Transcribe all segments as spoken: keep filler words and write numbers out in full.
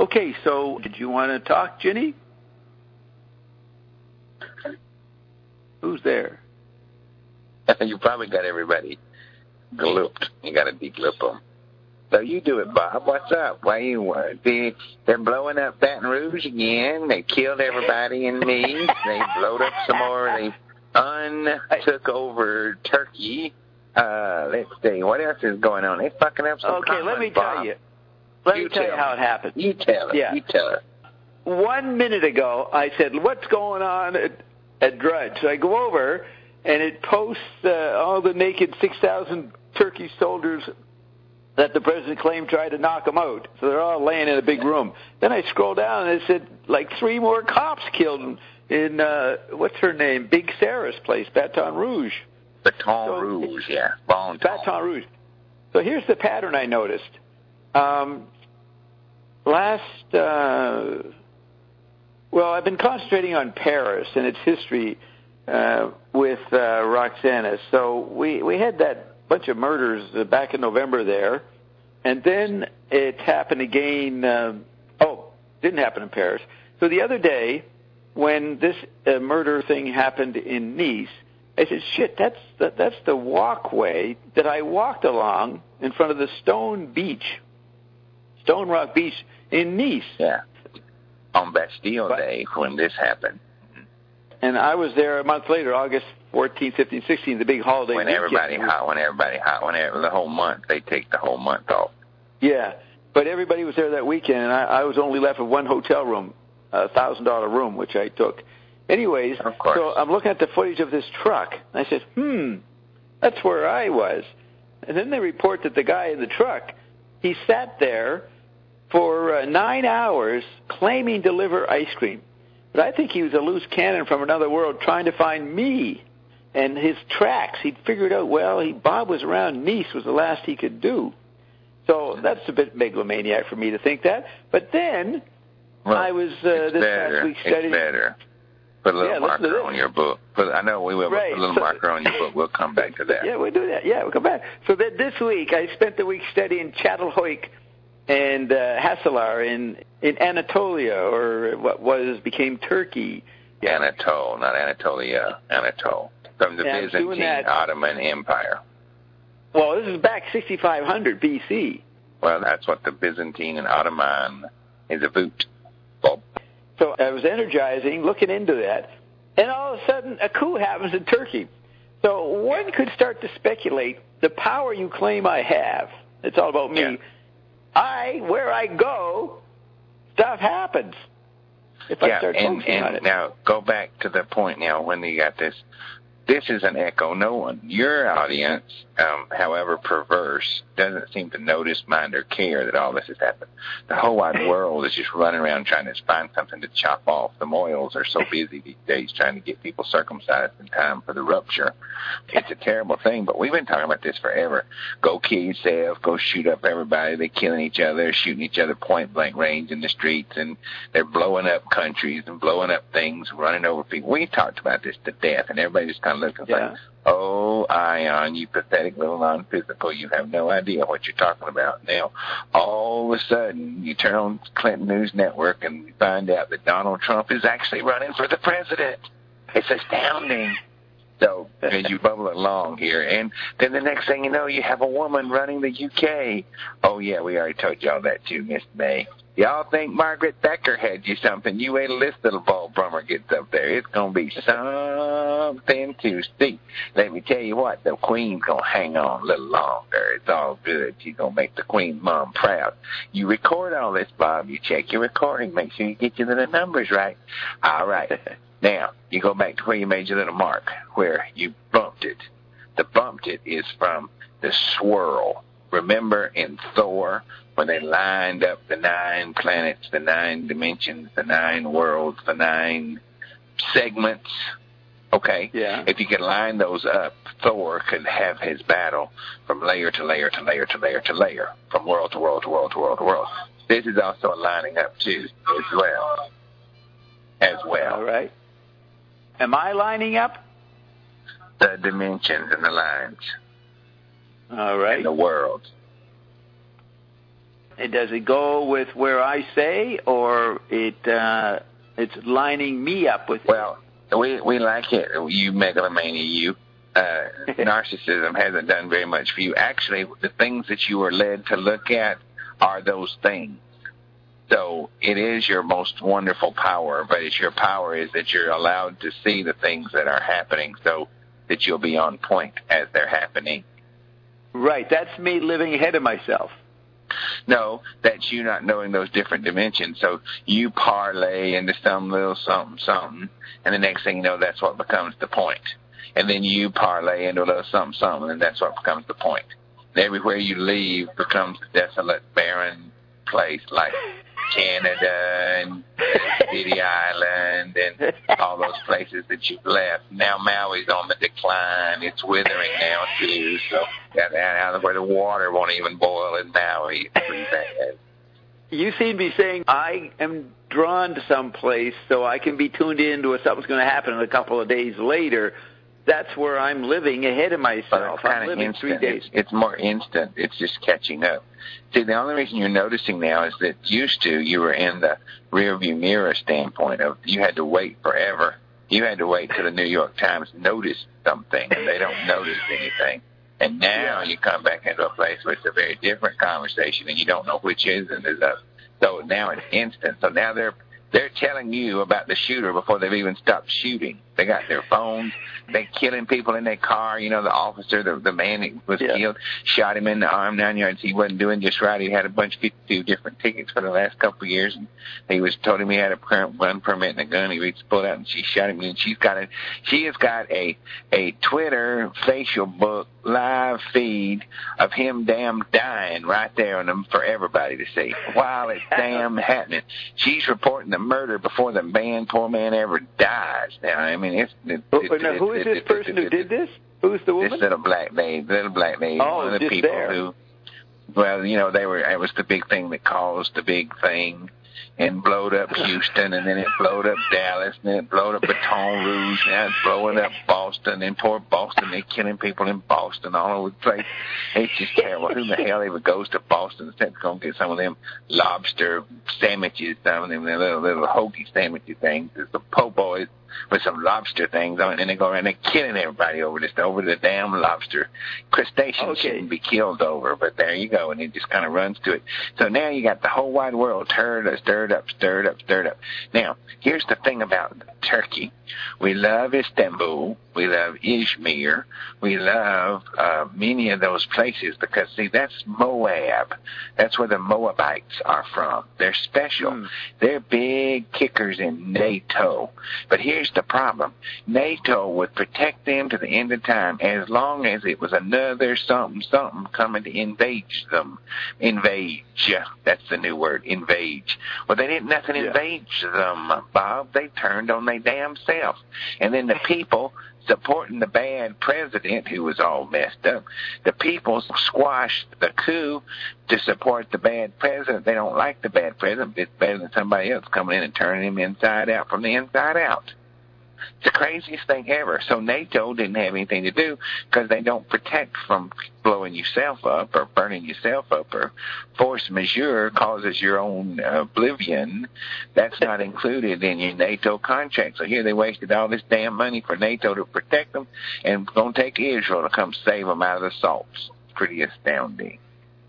Okay, so did you want to talk, Ginny? Who's there? You probably got everybody glooped. You got to de-gloop them. So you do it, Bob. What's up? Why you uh, they, they're blowing up Baton Rouge again. They killed everybody in Nice. They blowed up some more. They un-took over Turkey. Uh, let's see. What else is going on? They fucking up some Okay, let me Bob. tell you. Let you me tell you how it happened. You tell it. Yeah. You tell it. One minute ago, I said, what's going on at, at Drudge? So I go over, and it posts uh, all the naked six thousand Turkish soldiers that the president claimed tried to knock them out. So they're all laying in a big room. Then I scroll down, and it said, like, three more cops killed in, in uh, what's her name, Big Sarah's place, Baton Rouge. Baton so, Rouge, yeah. Bon Baton Rouge. So here's the pattern I noticed. Um, last, uh, well, I've been concentrating on Paris and its history uh, with uh, Roxana. So we, we had that bunch of murders uh, back in November there, and then it happened again. Um, oh, didn't happen in Paris. So the other day, when this uh, murder thing happened in Nice, I said, "Shit, that's the, that's the walkway that I walked along in front of the Stone Beach, Stone Rock Beach in Nice." Yeah, on Bastille but, Day when this happened. And I was there a month later, August fourteenth, fifteenth, sixteenth, the big holiday when weekend. everybody hot, when everybody hot, when every, the whole month, they take the whole month off. Yeah, but everybody was there that weekend, and I, I was only left with one hotel room, a one thousand dollars room, which I took. Anyways, of course. So I'm looking at the footage of this truck, and I said, hmm, that's where I was. And then they report that the guy in the truck, he sat there for uh, nine hours claiming to deliver ice cream. But I think he was a loose cannon from another world trying to find me and his tracks. He'd figured out, well, he, Bob was around Nice was the last he could do. So that's a bit megalomaniac for me to think that. But then well, I was uh, this better. past week studying. It's better. Put a little yeah, marker on your book. Put, I know we will right. put a little so, marker on your book. We'll come back to that. Yeah, we'll do that. Yeah, we'll come back. So that this week I spent the week studying Çatalhöyük and uh, Hasselar in, in Anatolia, or what was became Turkey. Anatole, not Anatolia, Anatole. From the yeah, Byzantine Ottoman Empire. Well, this is back sixty-five hundred B C. Well, that's what the Byzantine and Ottoman is about. Bob. So I was energizing, looking into that, and all of a sudden a coup happens in Turkey. So one could start to speculate the power you claim I have. It's all about me. Yeah. I, where I go, stuff happens. If yeah, I start and, focusing and on it. now go back to the point now when you got this. This is an echo. No one, your audience, um, however perverse, doesn't seem to notice, mind, or care that all this has happened. The whole wide world is just running around trying to find something to chop off. The Moyles are so busy these days trying to get people circumcised in time for the rupture. It's a terrible thing, but we've been talking about this forever. Go kill yourself. Go shoot up everybody. They're killing each other, shooting each other point blank range in the streets, and they're blowing up countries and blowing up things, running over people. We talked about this to death, and everybody just kind of looking yeah. like, oh, Ion, you pathetic little non-physical. You have no idea what you're talking about. Now, all of a sudden, you turn on Clinton News Network and you find out that Donald Trump is actually running for the president. It's astounding. So, as you bubble along here, and then the next thing you know, you have a woman running the U K. Oh, yeah, we already told y'all that too, Miss May. Y'all think Margaret Thatcher had you something. You wait till this little ball bummer gets up there. It's going to be something to see. Let me tell you what, the Queen's going to hang on a little longer. It's all good. She's going to make the Queen mom proud. You record all this, Bob. You check your recording. Make sure you get your little numbers right. All right. Now, you go back to where you made your little mark, where you bumped it. The bumped it is from the swirl. Remember in Thor, when they lined up the nine planets, the nine dimensions, the nine worlds, the nine segments? Okay? Yeah. If you could line those up, Thor could have his battle from layer to layer to layer to layer to layer, from world to world to world to world to world. This is also a lining up, too, as well. As well. All right. Am I lining up? The dimensions and the lines. All right. And the world. does it go with where I say, or it uh, it's lining me up with? Well, we we like it. You megalomania, you. Uh, narcissism hasn't done very much for you. Actually, the things that you are led to look at are those things. So it is your most wonderful power, but it's your power is that you're allowed to see the things that are happening so that you'll be on point as they're happening. Right. That's me living ahead of myself. No, that's you not knowing those different dimensions. So you parlay into some little something, something, and the next thing you know, that's what becomes the point. And then you parlay into a little something, something, and that's what becomes the point. And everywhere you leave becomes a desolate, barren place like Canada and City Island and all those places that you've left. Now Maui's on the decline. It's withering now, too. So that out of where the water won't even boil in Maui. It's pretty bad. You seem to be saying I am drawn to some place so I can be tuned into what something's going to happen a couple of days later. That's where I'm living ahead of myself. Well, I'm living instant. three days. It's, it's more instant. It's just catching up. See, the only reason you're noticing now is that used to you were in the rearview mirror standpoint of you had to wait forever. You had to wait till the New York Times noticed something, and they don't notice anything. And now you come back into a place where it's a very different conversation, and you don't know which is and is up. So now it's instant. So now they're they're telling you about the shooter before they've even stopped shooting. They got their phones. They're killing people in their car. You know, the officer, the, the man that was yeah. killed, shot him in the arm, nine yards. He wasn't doing just right. He had a bunch of fifty-two different tickets for the last couple of years. And he was told him he had a gun permit and a gun. He reached pulled out and she shot him. And she's got a, she has got a, a Twitter facial book live feed of him damn dying right there on them for everybody to see while it's damn happening. She's reporting the murder before the man, poor man, ever dies. Now, I mean, it's... it's, it's now, who is this person who did this? Who's the woman? This little black lady, little black lady. Oh, one of the just people there. who... Well, you know, they were. It was the big thing that caused the big thing, and blowed up Houston, and then it blowed up Dallas, and then it blowed up Baton Rouge, now it's blowing up Boston, and poor Boston, they're killing people in Boston all over the place. It's just terrible. Who the hell even goes to Boston instead of going to get some of them lobster sandwiches, some of them little little hoagie sandwiches things? There's the po' boys with some lobster things on it, and they go around and they're killing everybody over this, over the damn lobster. Crustaceans okay. shouldn't be killed over, but there you go, and it just kind of runs to it. So now you got the whole wide world stirred, stirred up, stirred up, stirred up. Now, here's the thing about Turkey. We love Istanbul. We love Izmir. We love uh, many of those places because, see, that's Moab. That's where the Moabites are from. They're special. Mm. They're big kickers in NATO. But here's the problem. NATO would protect them to the end of time as long as it was another something, something coming to invade them. Invade. That's the new word, invade. Well, they didn't nothing yeah. invade them, Bob. They turned on their damn self. And then the people supporting the bad president who was all messed up, the people squashed the coup to support the bad president. They don't like the bad president. It's better than somebody else coming in and turning him inside out from the inside out. It's the craziest thing ever. So NATO didn't have anything to do because they don't protect from blowing yourself up or burning yourself up, or force majeure causes your own oblivion. That's not included in your NATO contract. So here they wasted all this damn money for NATO to protect them and going to take Israel to come save them out of the salts. Pretty astounding.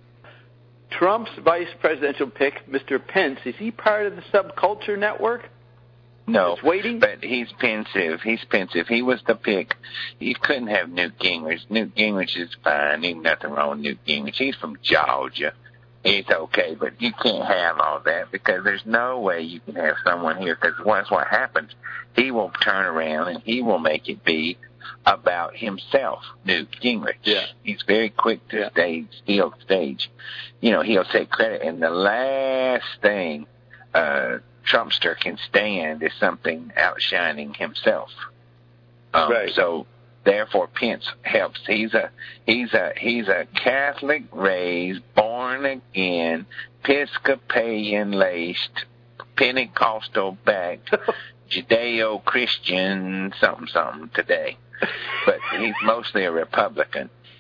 Trump's vice presidential pick, Mister Pence, is he part of the subculture network? No, it's waiting? But he's pensive. He's pensive. He was the pick. You couldn't have Newt Gingrich. Newt Gingrich is fine. Ain't nothing wrong with Newt Gingrich. He's from Georgia. He's okay, but you can't have all that because there's no way you can have someone here because once what happens, he will turn around and he will make it be about himself, Newt Gingrich. Yeah. He's very quick to yeah. stage, steal stage. You know, he'll take credit. And the last thing uh Trumpster can stand is something outshining himself. Um, right. So therefore, Pence helps. He's a he's a he's a Catholic raised, born again, Episcopalian laced, Pentecostal backed, Judeo Christian something something today. But he's mostly a Republican.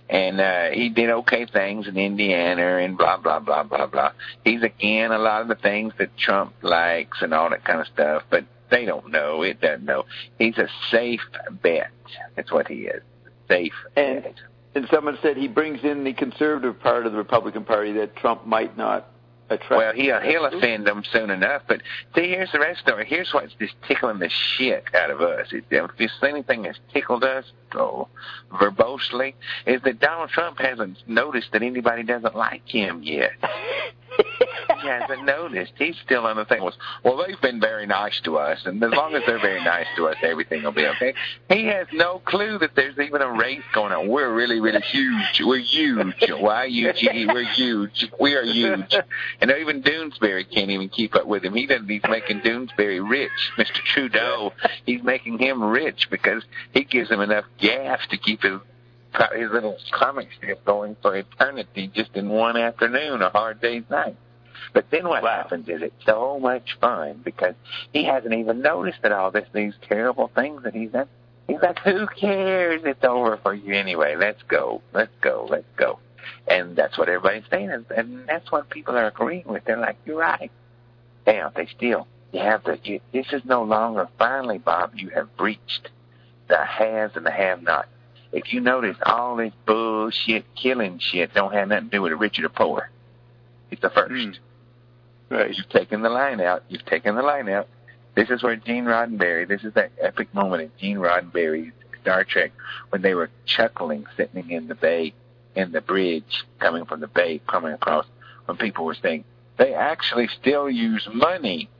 And uh, he did okay things in Indiana and blah, blah, blah, blah, blah. He's, again, a lot of the things that Trump likes and all that kind of stuff, but they don't know. It doesn't know. He's a safe bet. That's what he is. Safe and, bet. And someone said he brings in the conservative part of the Republican Party that Trump might not attract. Well, he'll, he'll offend them soon enough. But see, here's the rest of it. Here's what's just tickling the shit out of us. If there's anything that's tickled us oh, verbosely, is that Donald Trump hasn't noticed that anybody doesn't like him yet. He hasn't noticed. He's still on the thing. Was, well, they've been very nice to us, and as long as they're very nice to us, everything will be okay. He has no clue that there's even a race going on. We're really, really huge. We're huge. Y U G E. We're huge. We are huge. And even Doonesbury can't even keep up with him. He doesn't. He's making Doonesbury rich. Mister Trudeau, he's making him rich because he gives him enough gas to keep his his little comic strip going for eternity just in one afternoon, a hard day's night. But then what wow. happens is it's so much fun because he hasn't even noticed that all this, these terrible things that he's done. He's like, who cares? It's over for you anyway. Let's go. Let's go. Let's go. And that's what everybody's saying. And that's what people are agreeing with. They're like, you're right. Damn, they still, you have to, you, this is no longer, finally, Bob, you have breached the haves and the have-nots. If you notice, all this bullshit killing shit don't have nothing to do with the rich or the poor. It's the first. Mm. Right. You've taken the line out. You've taken the line out. This is where Gene Roddenberry, this is that epic moment in Gene Roddenberry's Star Trek when they were chuckling, sitting in the bay, in the bridge, coming from the bay, coming across, when people were saying, they actually still use money.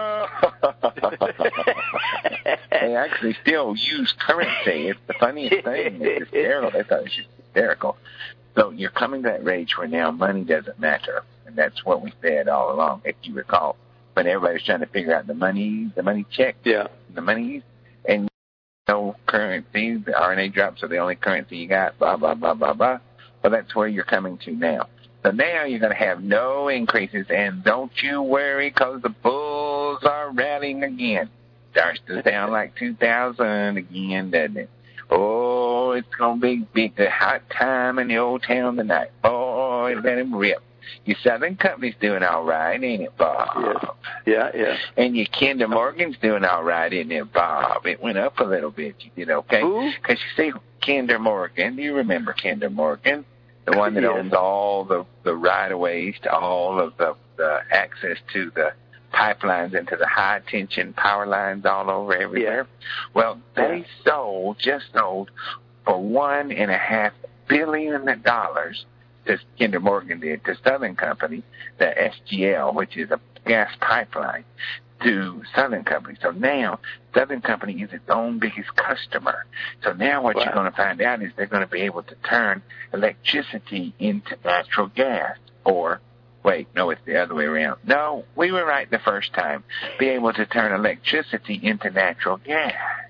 They actually still use currency. It's the funniest thing. It's hysterical. They thought it was just hysterical. So you're coming to that rage where now money doesn't matter. And that's what we said all along, if you recall. When everybody was trying to figure out the money, the money check, yeah. the monies, and no currency, the R N A drops are the only currency you got, blah, blah, blah, blah, blah. Well, that's where you're coming to now. So now you're going to have no increases, and don't you worry because the bulls are rallying again. Starts to sound like two thousand again, doesn't it? Oh, it's going to be big, a hot time in the old town tonight. Oh, let him rip. Your Southern Company's doing all right, ain't it, Bob? Yes. Yeah, yeah. And your Kinder Morgan's doing all right, isn't it, Bob? It went up a little bit. You did okay? Because you see, Kinder Morgan, do you remember Kinder Morgan? The one that yes. owns all the, the right-of-ways to all of the, the access to the pipelines into the high-tension power lines all over everywhere. Yeah. Well, they yeah. sold, just sold, for one and a half billion dollars. This Kinder Morgan did to Southern Company, the S G L, which is a gas pipeline, to Southern Company. So now Southern Company is its own biggest customer. So now what wow. you're going to find out is they're going to be able to turn electricity into natural gas. Or, wait, no, it's the other way around. No, we were right the first time. Be able to turn electricity into natural gas.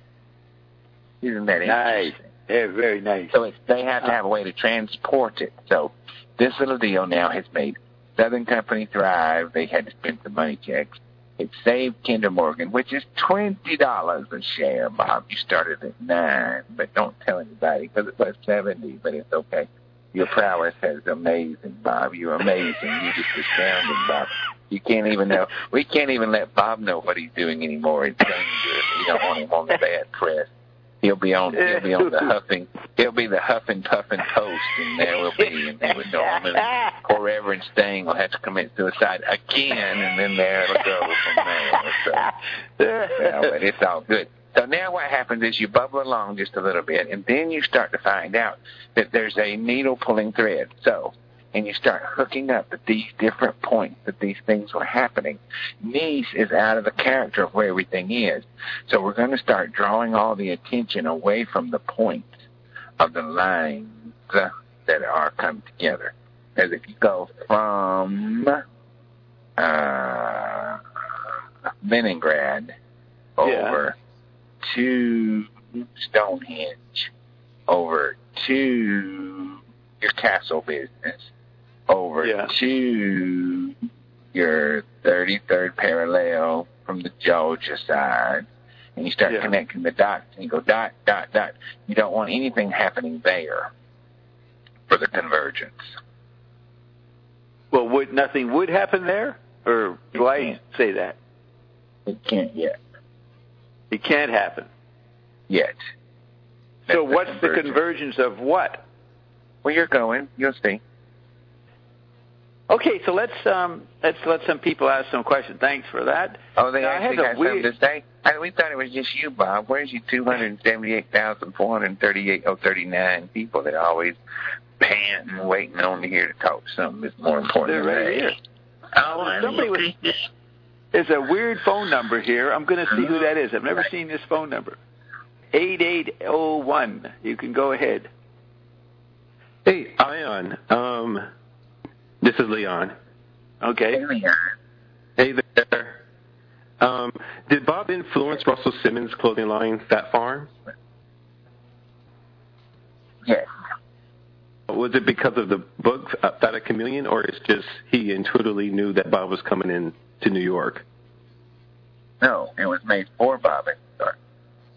Isn't that interesting? Nice. Yeah, very nice. So it's, they have to have a way to transport it. So this little deal now has made Southern Company thrive. They had to spend some money checks. It saved Kinder Morgan, which is twenty dollars a share, Bob. You started at nine, but don't tell anybody because it was seventy, but it's okay. Your prowess is amazing, Bob. You're amazing. You're just astounding, Bob. You can't even know. We can't even let Bob know what he's doing anymore. It's dangerous. You don't want him on the bad press. He'll be on. He'll be on the huffing. He'll be the huffing, puffing toast, and there will be. And then with Norman, poor Reverend Sting will have to commit suicide again, and then there it'll go from there. So, yeah, but it's all good. So now what happens is you bubble along just a little bit, and then you start to find out that there's a needle pulling thread. So. And you start hooking up at these different points that these things were happening. Nice is out of the character of where everything is. So we're going to start drawing all the attention away from the points of the lines that are come together. As if you go from uh, Leningrad over yeah. to Stonehenge, over to your castle business, over yeah. to your thirty-third parallel from the Georgia side, and you start yeah. connecting the dots, and you go dot, dot, dot. You don't want anything happening there. for the convergence. Well, would nothing would happen there, or do I say that? It can't yet. It can't happen yet. So what's the convergence of what? Well, you're going. You'll see. Okay, so let's um, let's let some people ask some questions. Thanks for that. Oh, they now, actually got weird... something to say? I, we thought it was just you, Bob. Where's your two hundred seventy-eight thousand four hundred thirty-eight, oh, thirty-nine people that are always panting, waiting on to hear to talk something that's more important They're than right that? Here. Oh, well, somebody was, there's a weird phone number here. I'm going to see who that is. I've never seen this phone number. eight eight oh one. You can go ahead. Hey, Ion. Um, this is Leon. Okay. Hey, Leon. Hey there. Um, did Bob influence Russell Simmons' clothing line, Fat Farm? Yes. Was it because of the book, Fat a Chameleon, or it's just he intuitively knew that Bob was coming in to New York? No, it was made for Bob in New York.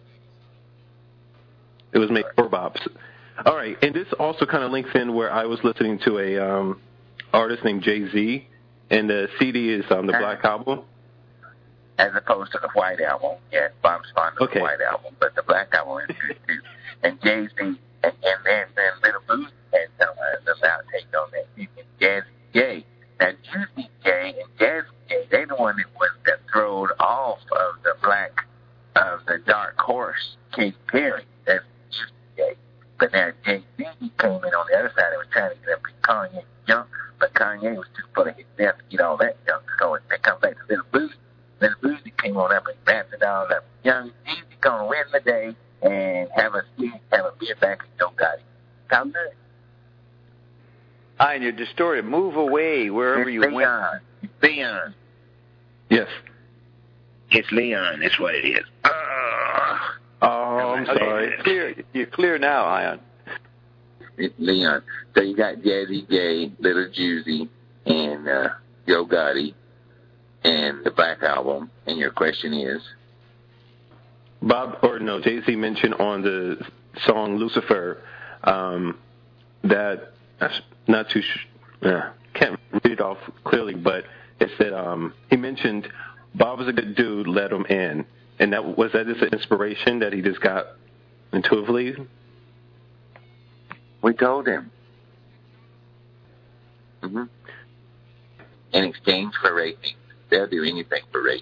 It was made for Bob. All right, and this also kind of links in where I was listening to a um, artist named Jay-Z, and the C D is um, the uh, Black Album. As opposed to the White Album. Yes, Bob's fond of okay. the White Album, but the Black Album is good too. And Jay-Z, and, and then, then Little Boosie had some uh, some outtake on that. And Jazzy Jay. Now, Juicy J and Jazzy J, they're the one that was that throwed off of the black, of the dark horse, Katy Perry. That's Juicy J. But now Jay-Z came in on the other side and was trying to get up in Kanye junk, but Kanye was too full of his death to get all that junk. So they come back to Little Boosie. Little Boosie came on up and wrapped it all up. Young Jeezy gonna win the day and have a seat, have a beer back and Yo Gotti. Sound good? Hi, and you're distorted. Move away wherever it's you Leon. went. It's Leon. Yes. It's Leon. That's what it is. Uh, oh, I'm okay, sorry. You're clear. You're clear now, Ion. It's Leon. So you got Jazzy J, Little Juicy, and uh, Yo Gotti, and the Black Album. And your question is? Bob, or no, Jay-Z mentioned on the song Lucifer um, that, not too, sh- uh, can't read it off clearly, but it said um, he mentioned Bob was a good dude, let him in. And that was that just an inspiration that he just got intuitively? We told him. Mm-hmm. In exchange for ratings. They'll do anything for ratings.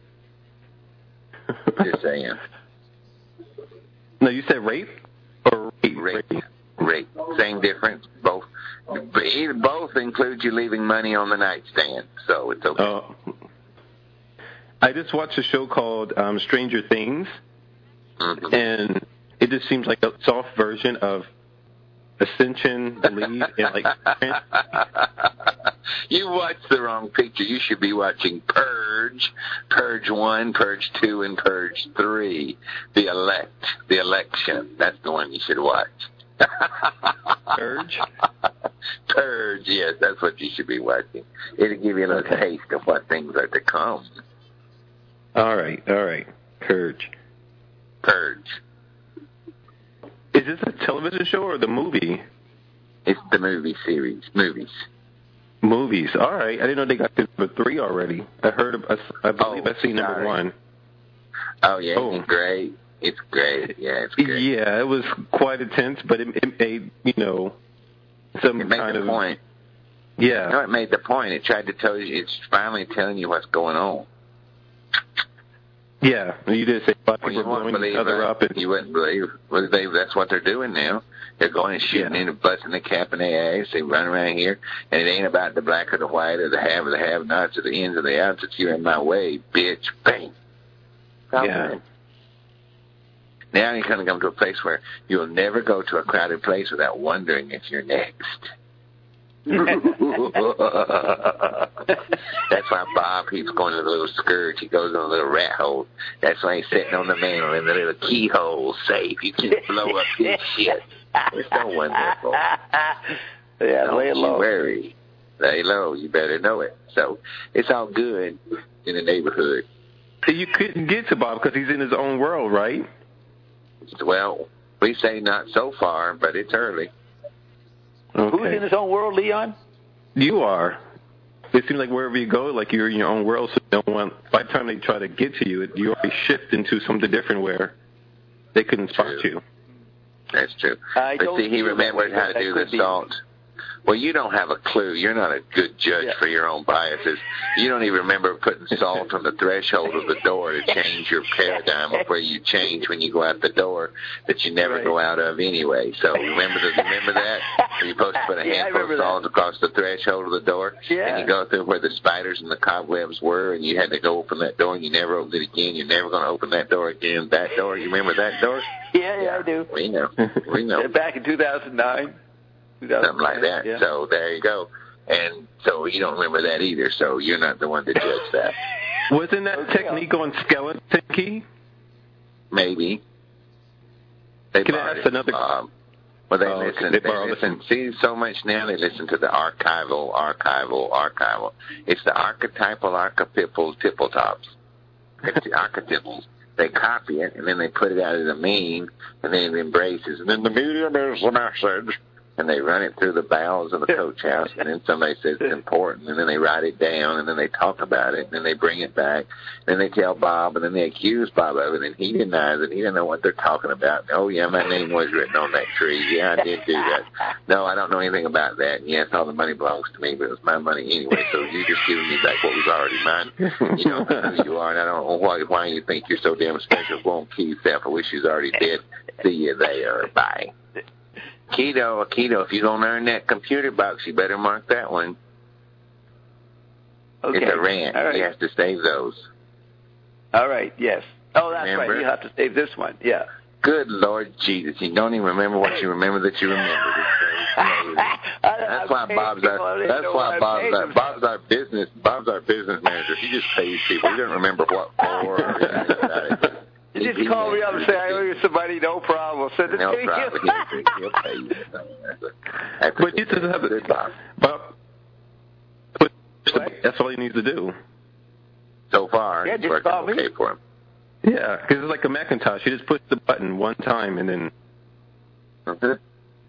Just saying. No, you said rape or rape? Rape. Rape. Rape. Same difference. Both. Either both include you leaving money on the nightstand, so it's okay. Uh, I just watched a show called um, Stranger Things, mm-hmm. and it just seems like a soft version of Ascension, Believe, and like. You watched the wrong picture. You should be watching Purge, Purge one, Purge two, and Purge three. The elect, the election. That's the one you should watch. Purge? Purge, yes, that's what you should be watching. It'll give you a little okay. taste of what things are to come. All right, all right. Purge. Purge. Is this a television show or the movie? It's the movie series. Movies. Movies. All right. I didn't know they got to number three already. I heard. Of, I believe oh, I've seen number sorry. one. Oh yeah, oh. it's great. It's great. Yeah, it's great. Yeah, it was quite intense, but it, it made you know some it made kind the of point. Yeah. No, it made the point. It tried to tell you. It's finally telling you what's going on. Yeah, you did say well, you people wouldn't blowing believe each other that. up. And, you wouldn't believe. Well, they, that's what they're doing now. They're going and shooting yeah. in and busting the cap in their ass. They run around here, and it ain't about the black or the white or the have or the have-nots or the ins or the outs. It's you're in my way, bitch. Bang. Stop yeah. That. Now you're going to come to a place where you'll never go to a crowded place without wondering if you're next. That's why Bob keeps going to the little skirt. He goes in a little rat hole. That's why he's sitting on the mantle in the little keyhole safe. You can't blow up his shit. It's so wonderful. Yeah, Don't lay low. You worry. Lay low. You better know it. So it's all good in the neighborhood. You couldn't get to Bob because he's in his own world, right? Well, we say not so far, but it's early. Okay. Who's in his own world, Leon? You are. It seems like wherever you go, like you're in your own world, so no one, by the time they try to get to you, you already shift into something different where they couldn't spot True. you. That's true. I but don't see, he feel that remembered way, how to but I do the could be. salt. Well, you don't have a clue. You're not a good judge Yeah. for your own biases. You don't even remember putting salt on the threshold of the door to change your paradigm of where you change when you go out the door that you never Right. go out of anyway. So remember the, remember that? You're supposed to put a Yeah, I handful of remember salt that. across the threshold of the door, Yeah. and you go through where the spiders and the cobwebs were, and you had to go open that door, and you never opened it again. You're never going to open that door again. That door, you remember that door? Yeah, yeah, I do. We know. We know. Back in two thousand nine. Something like that. Yeah. So there you go. And so you don't remember that either, so you're not the one to judge that. Wasn't that Okay. technique on Skeleton Key? Maybe. They Can I borrowed ask it another- from Bob. Well, they Oh, okay. listen. They They, borrowed it listen. See, so much now they listen to the archival, archival, archival. It's the archetypal, archetypal, tipple tops. It's the archetypals. They copy it, and then they put it out as a meme, and then it embraces. And then the medium is the message. And they run it through the bowels of the coach house, and then somebody says it's important, and then they write it down, and then they talk about it, and then they bring it back, and then they tell Bob, and then they accuse Bob of it, and he denies it. He doesn't know what they're talking about. Oh, yeah, my name was written on that tree. Yeah, I did do that. No, I don't know anything about that. Yes, all the money belongs to me, but it was my money anyway, so you're just giving me back what was already mine. You don't know who you are, and I don't know why, why you think you're so damn special. Go on, kill yourself. I wish you was already dead. See you there. Bye. Keto, Keto, if you're going to earn that computer box, you better mark that one. Okay. It's a rant. All right. You have to save those. All right, yes. Oh, that's Remember? right. You have to save this one. Yeah. Good Lord Jesus. You don't even remember what you remember that you remember. That's why Bob's our, that's why Bob's our, Bob's our business, Bob's our business manager. He just pays people. He doesn't remember what for or anything about it. You just call me up and say, I owe you some money, no problem. Send it No to problem. you. He'll, he'll pay you. That's a, that's a But you just have good Bob. Bob, but that's all he needs to do. So far, Yeah, it's just working call me. okay for him. Yeah, because it's like a Macintosh. You just push the button one time and then. Mhm.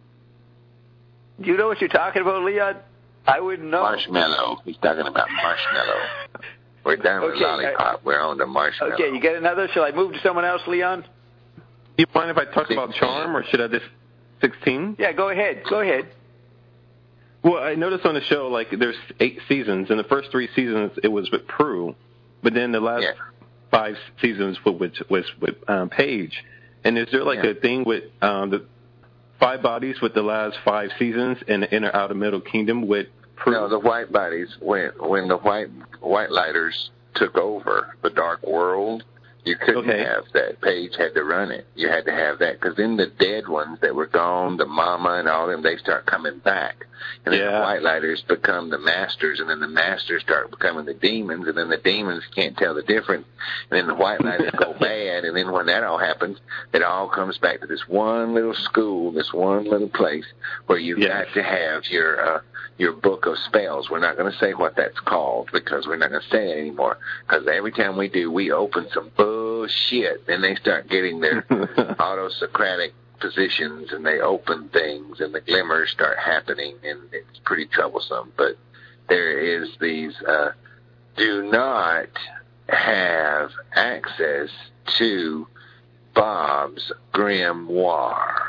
Do you know what you're talking about, Leon? I wouldn't know. Marshmallow. He's talking about marshmallow. We're done with Okay, lollipop. We're on to marshmallow. Okay, you get another? Shall I move to someone else, Leon? Do you mind if I talk about Charm, or should I just sixteen? Yeah, go ahead. Go ahead. Well, I noticed on the show, like, there's eight seasons. In the first three seasons, it was with Prue, but then the last Yeah. five seasons was with, was with um, Paige. And is there, like, Yeah. a thing with um, the five bodies with the last five seasons and the Inner Outer Middle Kingdom with Prue? No, the white bodies, when when the white white lighters took over the dark world, you couldn't Okay. have that. Paige had to run it. You had to have that, because then the dead ones that were gone, the mama and all them, they start coming back. And then the Yeah. white lighters become the masters, and then the masters start becoming the demons, and then the demons can't tell the difference. And then the white lighters go bad, and then when that all happens, it all comes back to this one little school, this one little place where you've Yes. got to have your uh, your book of spells. We're not going to say what that's called, because we're not going to say it anymore. Because every time we do, we open some bullshit. Then they start getting their autosocratic positions, and they open things, and the glimmers start happening, and it's pretty troublesome. But there is these, uh, do not have access to Bob's grimoire.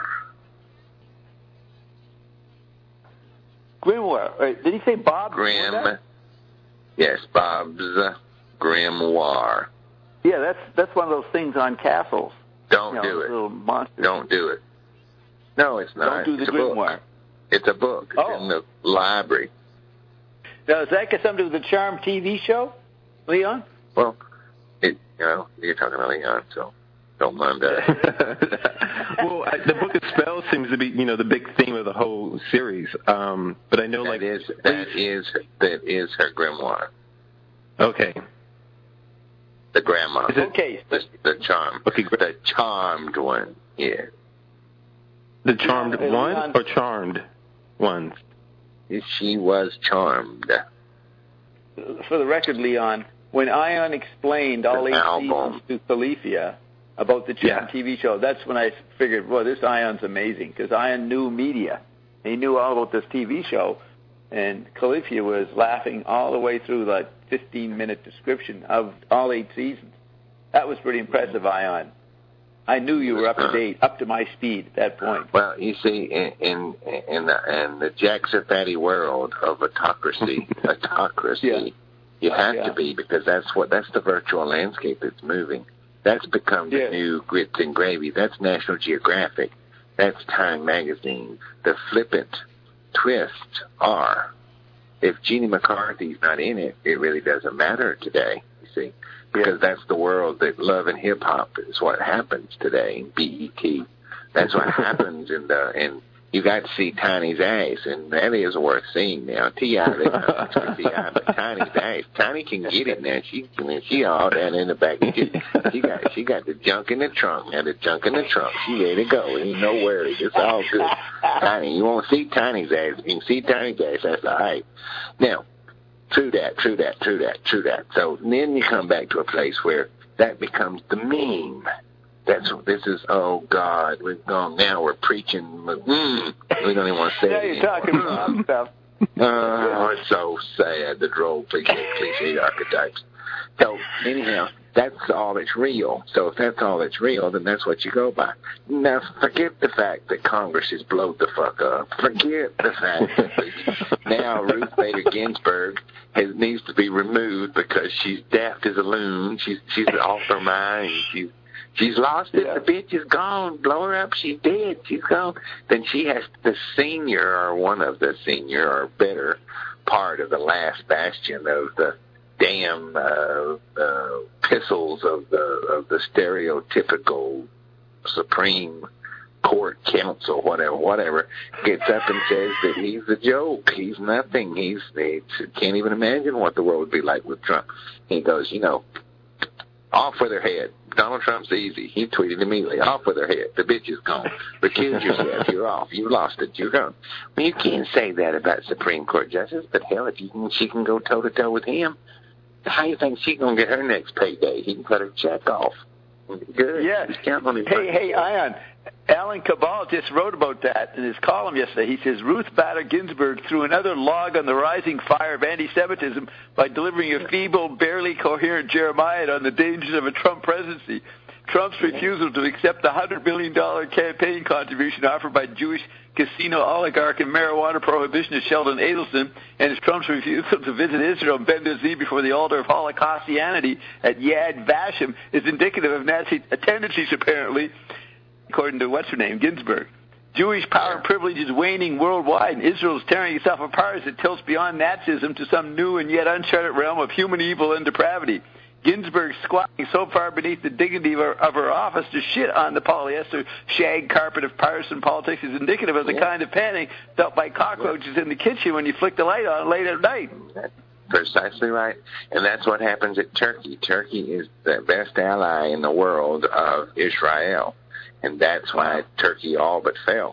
Grimoire. Wait, did he say Bob? Grim, yes, Bob's grimoire. Yeah, that's that's one of those things on castles. Don't You know, do it. little monsters. Don't do it. No, it's not. Don't do the it's a book. grimoire. It's a book. It's Oh. in the library. Now, does that get something to do with the Charm T V show, Leon? Well, it, you know, you're talking to Leon, so don't mind that. Well, I, the Book of Spells seems to be, you know, the big theme of the whole series. Um, but I know, That like, is that is that is her grimoire. okay, The grandma. Is it- Okay. The, the charm. Okay, great. The charmed one. Yeah. the Charmed Yeah, one Leon- or Charmed ones? She was charmed. For the record, Leon, when Ion explained all The eight album. seasons to Salifia about the Charm Yeah. T V show, that's when I figured, well, this Ion's amazing, because Ion knew media. He knew all about this T V show, and Califia was laughing all the way through the fifteen-minute description of all eight seasons. That was pretty impressive, Ion. I knew you were up to date, up to my speed at that point. Well, you see, in in, in the, in the Jacksephatty world of autocracy, autocracy, yeah. you have yeah. to be, because that's what that's the virtual landscape that's moving. That's become the yeah. new grits and gravy. That's National Geographic. That's Time Magazine. The flippant twists are, if Jeannie McCarthy's not in it, it really doesn't matter today, you see. Because that's the world that love and hip hop is what happens today. B E T. That's what happens in the and you got to see Tiny's ass, and that is worth seeing now. T I they not for T I, but Tiny's ass. Tiny can get it now. She I mean, she all down in the back. She, she got she got the junk in the trunk. Now the junk in the trunk. She ready to go. Ain't no worries. It's all good. Tiny, you won't see Tiny's ass. You can see Tiny's ass. That's all right. Now. True that, true that, true that, true that. So then you come back to a place where that becomes the meme. That's this is, oh, God, we're going, now we're preaching. Mm, we don't even want to say now it you're talking about stuff. Oh, it's so sad, the droll cliche, cliche archetypes. So anyhow, that's all that's real. So if that's all that's real, then that's what you go by. Now, forget the fact that Congress is blowed the fuck up. Forget the fact that now Ruth Bader Ginsburg has, needs to be removed because she's daft as a loon. She's she's off her mind. She's she's lost it. Yeah. The bitch is gone. Blow her up. She's dead. She's gone. Then she has the senior or one of the senior or better part of the last bastion of the damn uh, uh, epistles of the of the stereotypical Supreme Court counsel, whatever, whatever, gets up and says that he's a joke. He's nothing. He's he can't even imagine what the world would be like with Trump. He goes, you know, off with her head. Donald Trump's easy. He tweeted immediately, off with her head. The bitch is gone. Recuse yourself. You're off. You lost it. You're gone. Well, you can't say that about Supreme Court justice, but hell, if you can, she can go toe-to-toe with him, how do you think she's going to get her next payday? He can cut her check off. Good. Yes. Hey, hey, Ion. Alan Cabal just wrote about that in his column yesterday. He says, Ruth Bader Ginsburg threw another log on the rising fire of anti-Semitism by delivering a feeble, barely coherent Jeremiah on the dangers of a Trump presidency. Trump's refusal to accept the one hundred million dollars campaign contribution offered by Jewish casino oligarch and marijuana prohibitionist Sheldon Adelson, and his Trump's refusal to visit Israel and bend his knee before the altar of Holocaustianity at Yad Vashem is indicative of Nazi tendencies, apparently, according to what's her name, Ginsburg. Jewish power and privilege is waning worldwide, and Israel is tearing itself apart as it tilts beyond Nazism to some new and yet uncharted realm of human evil and depravity. Ginsburg squatting so far beneath the dignity of her, of her office to shit on the polyester shag carpet of partisan politics is indicative of the yeah. kind of panic felt by cockroaches yeah. in the kitchen when you flick the light on late at night. That's precisely right. And that's what happens at Turkey. Turkey is the best ally in the world of Israel. And that's why Turkey all but fell.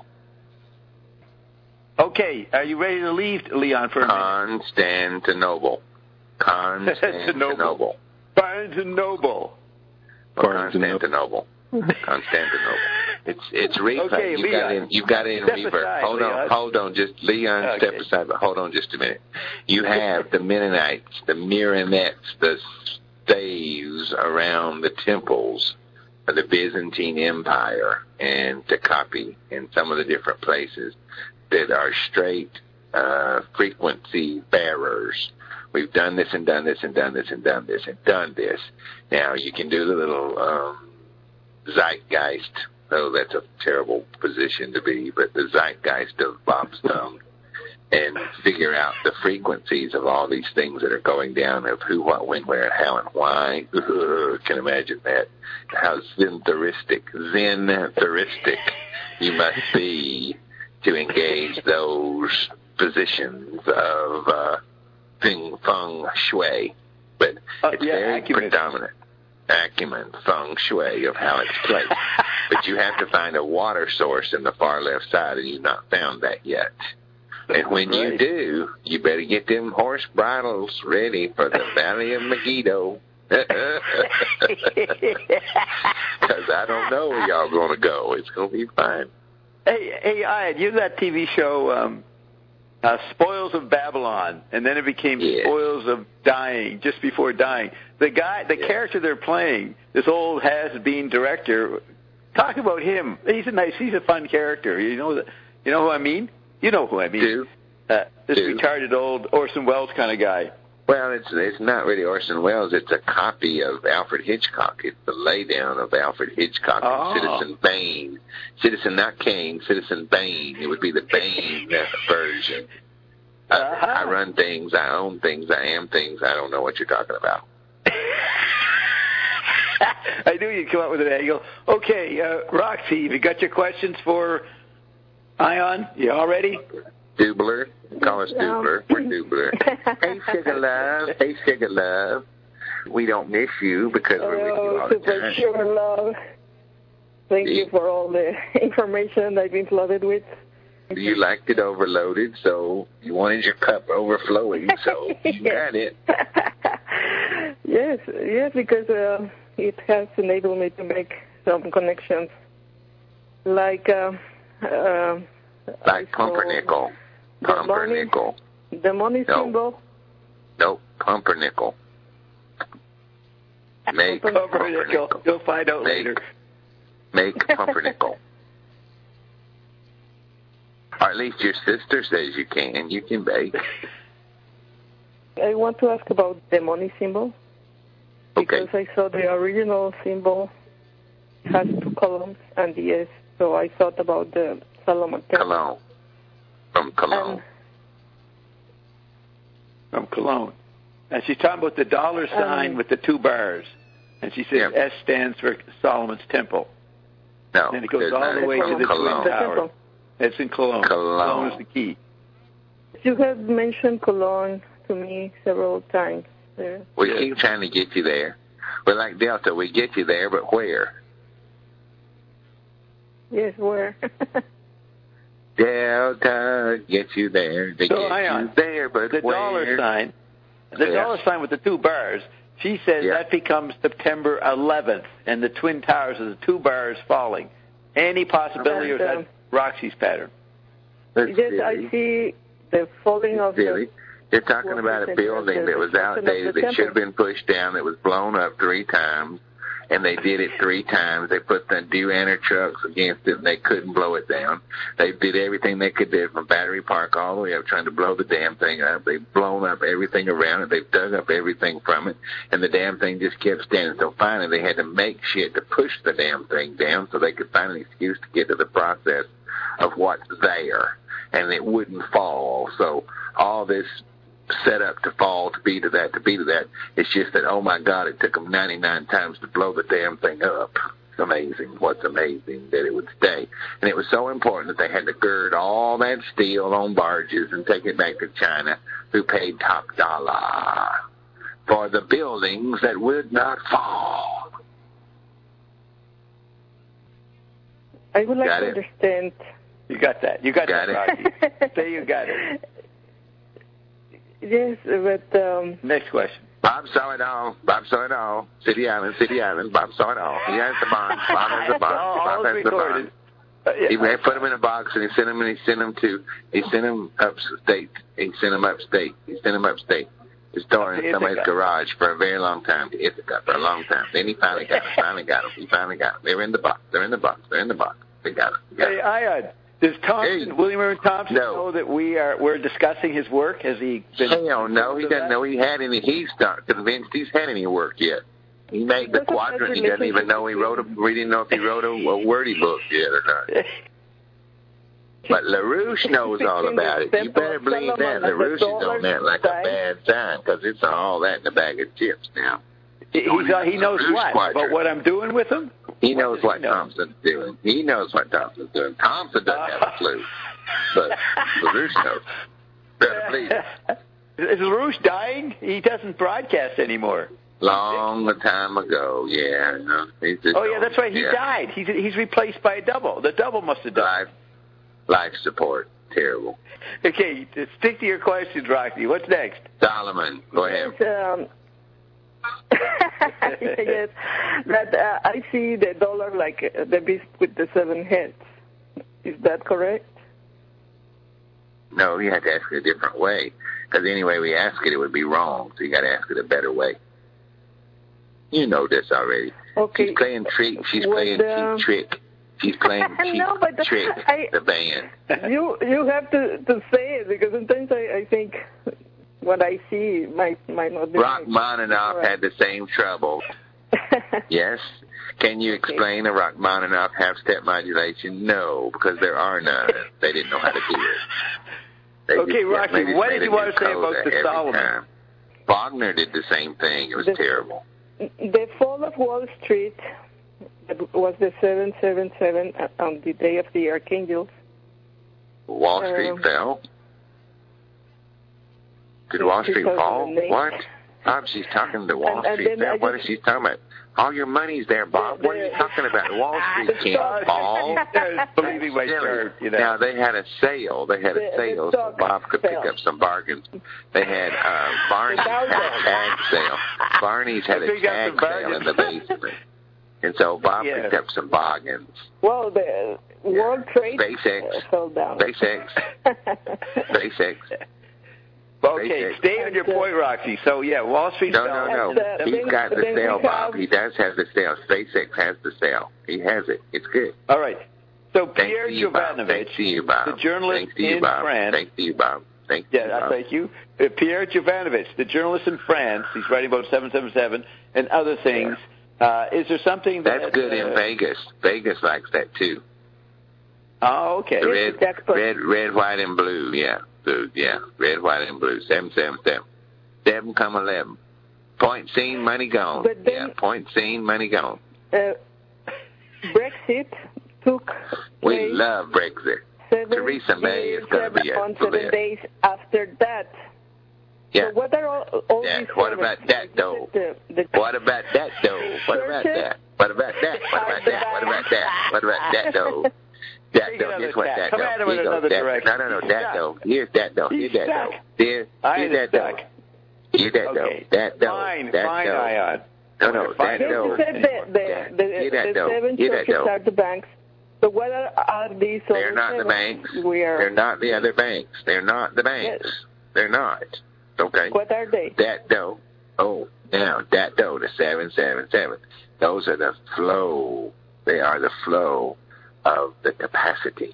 Okay, are you ready to leave, Leon, for a minute? Constantinople. Constantinople. Barnes and Noble. Constantinople. Constantinople. It's it's replay. Okay, you Leon, got it in, you got it in reverb. Aside, hold on, Leon. hold on, just Leon, okay. step aside. But hold on, just a minute. You have the Mennonites, the Marionettes, the staves around the temples of the Byzantine Empire and Takapi and some of the different places that are straight uh, frequency bearers. We've done this and done this and done this and done this and done this. Now you can do the little um, zeitgeist. Oh, that's a terrible position to be, but the zeitgeist of Bob Stone, and figure out the frequencies of all these things that are going down, of who, what, when, where, how, and why. Ugh, can imagine that. How zentheristic, zentheristic you must be to engage those positions of uh, Feng Feng Shui. But uh, it's yeah, very acumen. predominant. Acumen, Feng Shui of how it's placed. But you have to find a water source in the far left side, and you've not found that yet. And when right. you do, you better get them horse bridles ready for the Valley of Megiddo. Because I don't know where y'all going to go. It's going to be fine. Hey, hey, Ian, you know that T V show, um, uh, Spoils of Babylon, and then it became Yeah. Spoils of Dying, just before dying. The guy, the Yeah. character they're playing, this old has-been director, talk about him. He's a nice, he's a fun character. You know, the, you know who I mean? You know who I mean. Do. Uh, this Do. retarded old Orson Welles kind of guy. Well, it's it's not really Orson Welles. It's a copy of Alfred Hitchcock. It's the laydown of Alfred Hitchcock Oh. and Citizen Bane. Citizen, not Kane, Citizen Bane. It would be the Bane version. Uh, Uh-huh. I run things. I own things. I am things. I don't know what you're talking about. I knew you'd come up with an angle. Okay, uh, Roxy, have you got your questions for Ion? You all ready? Dubler. Call us Dubler. We're Dubler. Hey, Sugar Love. Hey, Sugar Love. We don't miss you because we're with you all the Super time. Sugar Love. Thank See? you for all the information I've been flooded with. You liked it overloaded, so you wanted your cup overflowing, so you got it. Yes, yes, because uh, it has enabled me to make some connections, like uh, uh, Like I saw pumpernickel. the money- Pumpernickel. The money No. symbol. Nope, pumpernickel. Make Pumpernickel. pumpernickel. You'll find out Make, later. make pumpernickel. Or at least your sister says you can. You can bake. I want to ask about the money symbol. Okay. Because I saw the original symbol has two columns and the S, so I thought about the Solomon Temple. Cologne. From Cologne. And, From Cologne. And she's talking about the dollar sign Um, with the two bars. And she says Yeah. S stands for Solomon's Temple. No, And it goes there's all not. the way It's to from the Twin Cologne. Tower. It's in Cologne. Cologne. Cologne is the key. You have mentioned Cologne to me several times. There. We Yeah. keep trying to get you there. We're like Delta. We get you there, but where? Yes, where? Delta gets you there. They So, get hang on. you there, but The where? dollar sign, the Yes. dollar sign with the two bars, she says Yeah. that becomes September eleventh, and the Twin Towers are the two bars falling. Any possibility, or is And, that Roxy's pattern? That's yes, silly. I see the falling of Silly. the... You're talking about a building that was outdated, that should have been pushed down, that was blown up three times, and they did it three times. They put the Duranner trucks against it, and they couldn't blow it down. They did everything they could do from Battery Park all the way up, trying to blow the damn thing up. They've blown up everything around it. They've dug up everything from it, and the damn thing just kept standing. So finally they had to make shit to push the damn thing down so they could find an excuse to get to the process of what's there, and it wouldn't fall. So all this set up to fall, to be to that, to be to that. It's just that, oh my God, it took them ninety-nine times to blow the damn thing up. It's amazing. What's amazing that it would stay. And it was so important that they had to gird all that steel on barges and take it back to China, who paid top dollar for the buildings that would not fall. I would like Got to it. understand... You got that. You got, Got that, it. Roxy. Say you got it. Yes, but... Um, Next question. Bob saw it all. Bob saw it all. City Island, City Island. Bob saw it all. He has the bonds. Bob has the bonds. All, Bob all has the recorded. bonds. Uh, yeah. He put them in a box and he sent them and he sent them to he sent them upstate. He sent them upstate. He sent them upstate. He stored in somebody's garage for a very long time to Ithaca for a long time. Then he finally got them. Finally got them. He finally got them. They're in the box. They're in the box. They're in the box. They got them. They got Hey, them. Ion, does Thompson, Hey. William Irwin Thompson, No. know that we are we're discussing his work? Has he been? Hell no, he of doesn't that? know he had any. He's not convinced he's had any work yet. He made the What's the quadrant. He doesn't even know he wrote a. We didn't know if he wrote a, a wordy book yet or not. But LaRouche knows all about it. You better believe that. LaRouche is on that like a bad sign because it's all that in a bag of chips now. He, he's, uh, he knows LaRouche what quadrant. about what I'm doing with him. He knows does what he know? Thompson's doing. He knows what Thompson's doing. Thompson doesn't have a clue, but LaRouche knows. Better believe it. Is LaRouche dying? He doesn't broadcast anymore. Long time ago, yeah. No, he's just Oh yeah, that's right. He yeah. died. He's he's replaced by a double. The double must have died. Life, life support, terrible. Okay, stick to your questions, Roxy. What's next? Solomon, go ahead. Um, yes, that uh, I see the dollar like uh, the beast with the seven heads. Is that correct? No, you have to ask it a different way. Because any way we ask it, it would be wrong. So you got to ask it a better way. You know this already. Okay. She's playing trick. She's Would, playing uh, cheap trick. She's playing cheap no, but trick. I, the band. You you have to, to say it, because sometimes I, I think what I see might might not be. Rachmaninoff right. had the same trouble. Yes. Can you explain okay. a Rachmaninoff half-step modulation? No, because there are none. They didn't know how to do it. They okay, just, Rocky, yeah, what did you want to say about the Solomon? Time. Wagner did the same thing. It was the, terrible. The Fall of Wall Street was the seven seven seven on the day of the Archangels. Wall Street um, fell? Did Wall Street fall? What? Bob, she's talking to Wall and, Street and fell. What is she talking about? All your money's there, Bob. The, what are you talking about? Wall Street can't fall. Believing my shirt, you know. Now, they had a sale. They had a sale so Bob could fell. pick up some bargains. They had uh, Barney's had a tag sale. Barney's had a tag sale in the basement. And so Bob yeah. picked up some bargains. Well, the World Trade SpaceX. fell down. SpaceX. SpaceX. Okay, stay on your point, Roxy. So, yeah, Wall Street. No, no, no. Uh, He's then, got the sale, Bob. He does have the sale. SpaceX has the sale. He has it. It's good. All right. So, Thanks Pierre you, Jovanovich, Thanks to you, Bob. the journalist Thanks to you, in Bob. France. Thanks to you, Bob. Thanks yeah, to you, Bob. thank you. Uh, Pierre Jovanovich, the journalist in France. He's writing about seven seven seven and other things. Yeah. Uh, is there something that... That's good uh, in Vegas. Vegas likes that, too. Oh, okay. The red, red, red, white, and blue, yeah. Blue, yeah. Red, white, and blue. Seven, seven, seven. Seven, come eleven. Point seen, money gone. But then, yeah, point seen, money gone. Uh, Brexit took We place love Brexit. Seven Theresa May is going to be on seven days after that. Yeah. So what are all, all yeah. these What about that, though? The, the what about that, though? What about that? What about that? What about that? What about that? What about that, though? That though, here's what that though. Here goes that. No, no, no, that though. Here's that though. Here's that though. Here, here's that though. Here's that though. That though. Fine, that fine, though. Ion. No, no, that though. The, the, the, the, the seven churches are the banks. So what are, are these? They're not the banks. We are, They're not the other banks. They're not the banks. Yes. They're not. Okay. What are they? That though. Oh, now that though. The seven, seven, seven. Those are the flow. They are the flow of the capacity,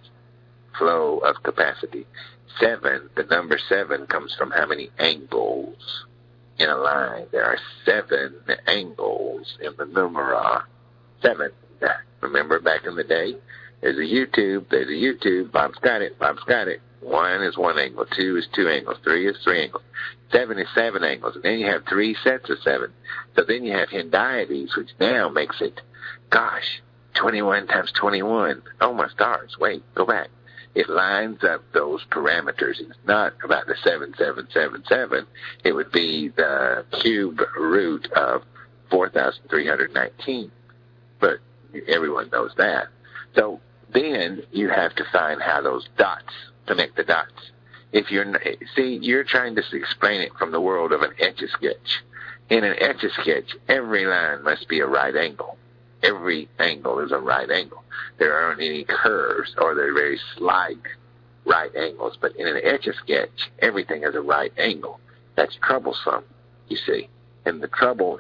flow of capacity. Seven, the number seven comes from how many angles in a line? There are seven angles in the numera. Seven. Remember back in the day? There's a YouTube, there's a YouTube, Bob's got it, Bob's got it. One is one angle, two is two angles, three is three angles, seven is seven angles, and then you have three sets of seven. So then you have Hendiades, which now makes it, gosh, twenty-one times twenty-one. Oh, my stars. Wait, go back. It lines up those parameters. It's not about the seven seven seven seven. It would be the cube root of four thousand three hundred nineteen. But everyone knows that. So then you have to find how those dots connect the dots. If you're, see, you're trying to explain it from the world of an Etch-a-Sketch. In an Etch-a-Sketch, every line must be a right angle. Every angle is a right angle. There aren't any curves, or they're very slight right angles. But in an Etch-a-Sketch, everything is a right angle. That's troublesome, you see. And the trouble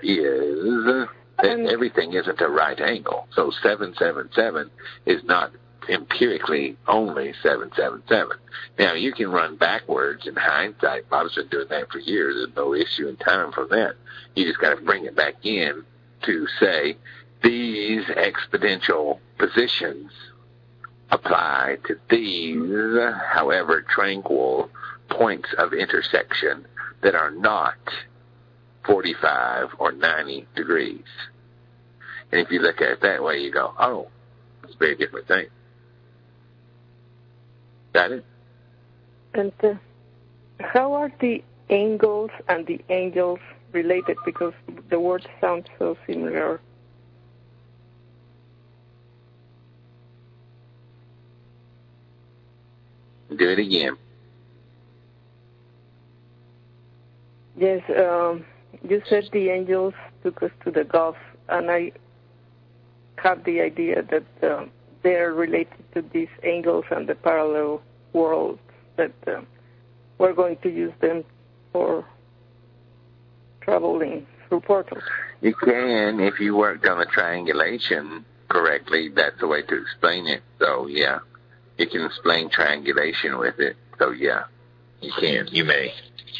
is that everything isn't a right angle. So seven seven seven is not empirically only seven seven seven. Now, you can run backwards in hindsight. Bob's been doing that for years. There's no issue in time from that. You just got to bring it back in to say, these exponential positions apply to these, however tranquil, points of intersection that are not forty-five or ninety degrees. And if you look at it that way, you go, oh, it's a very different thing. Got it? And uh, how are the angles and the angels related? Because the words sound so similar. Do it again. Yes, um, you said the angels took us to the Gulf, and I have the idea that uh, they're related to these angles and the parallel worlds that uh, we're going to use them for traveling through portals. You can, if you worked on the triangulation correctly, that's the way to explain it. So, yeah, you can explain triangulation with it. So, yeah, you can. You may.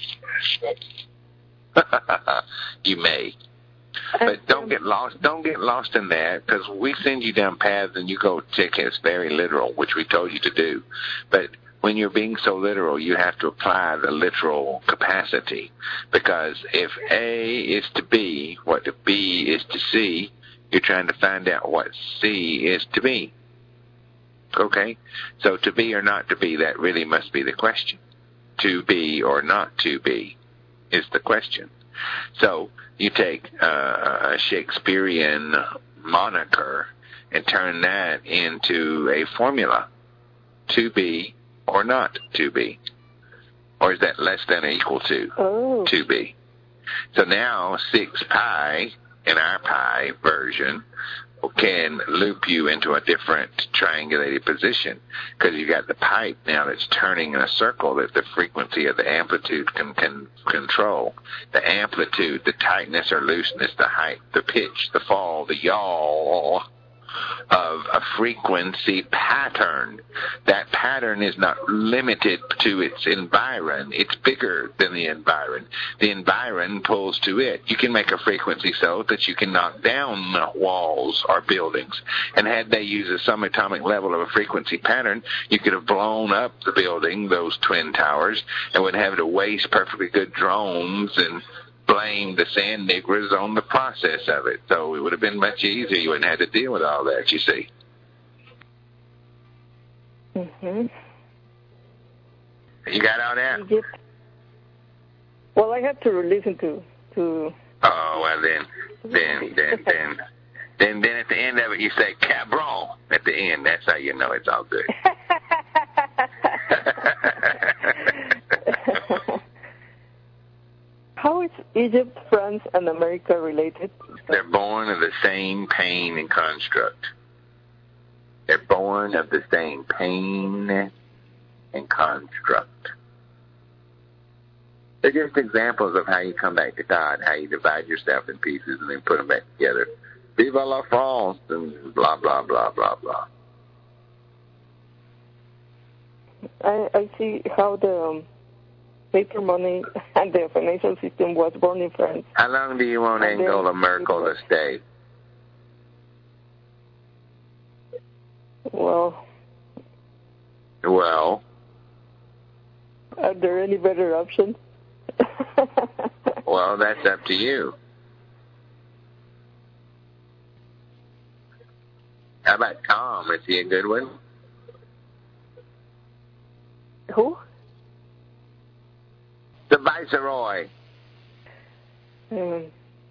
You may. But don't get lost. Don't get lost in that, because we send you down paths and you go take it. It's very literal, which we told you to do. But when you're being so literal, you have to apply the literal capacity, because if A is to B, what B is to C, you're trying to find out what C is to be. Okay? So to be or not to be, that really must be the question. To be or not to be is the question. So you take uh, a Shakespearean moniker and turn that into a formula. To be or not to be. Or is that less than or equal to oh. to be? So now six pi in our pi version can loop you into a different triangulated position, because you got the pipe now that's turning in a circle that the frequency of the amplitude can, can control. The amplitude, the tightness or looseness, the height, the pitch, the fall, the yaw of a frequency pattern. That pattern is not limited to its environ. It's bigger than the environ. The environ pulls to it. You can make a frequency so that you can knock down walls or buildings. And had they used a subatomic level of a frequency pattern, you could have blown up the building, those twin towers, and would have to waste perfectly good drones and blame the sand niggers on the process of it. So it would have been much easier. You wouldn't have to deal with all that, you see. Mm-hmm. You got all that? Yep. Well, I have to listen to... to oh, well, then, then, then, then, then, then at the end of it, you say, cabron, at the end. That's how you know it's all good. How is Egypt, France, and America related? They're born of the same pain and construct. They're born of the same pain and construct. They're just examples of how you come back to God, how you divide yourself in pieces and then put them back together. Vive la France, and blah, blah, blah, blah, blah. I, I see how the... Um, paper money and the financial system was born in France. How long do you want and Angela Merkel to stay? Well. Well. Are there any better options? Well, that's up to you. How about Tom? Is he a good one? Who? The Viceroy. Mm.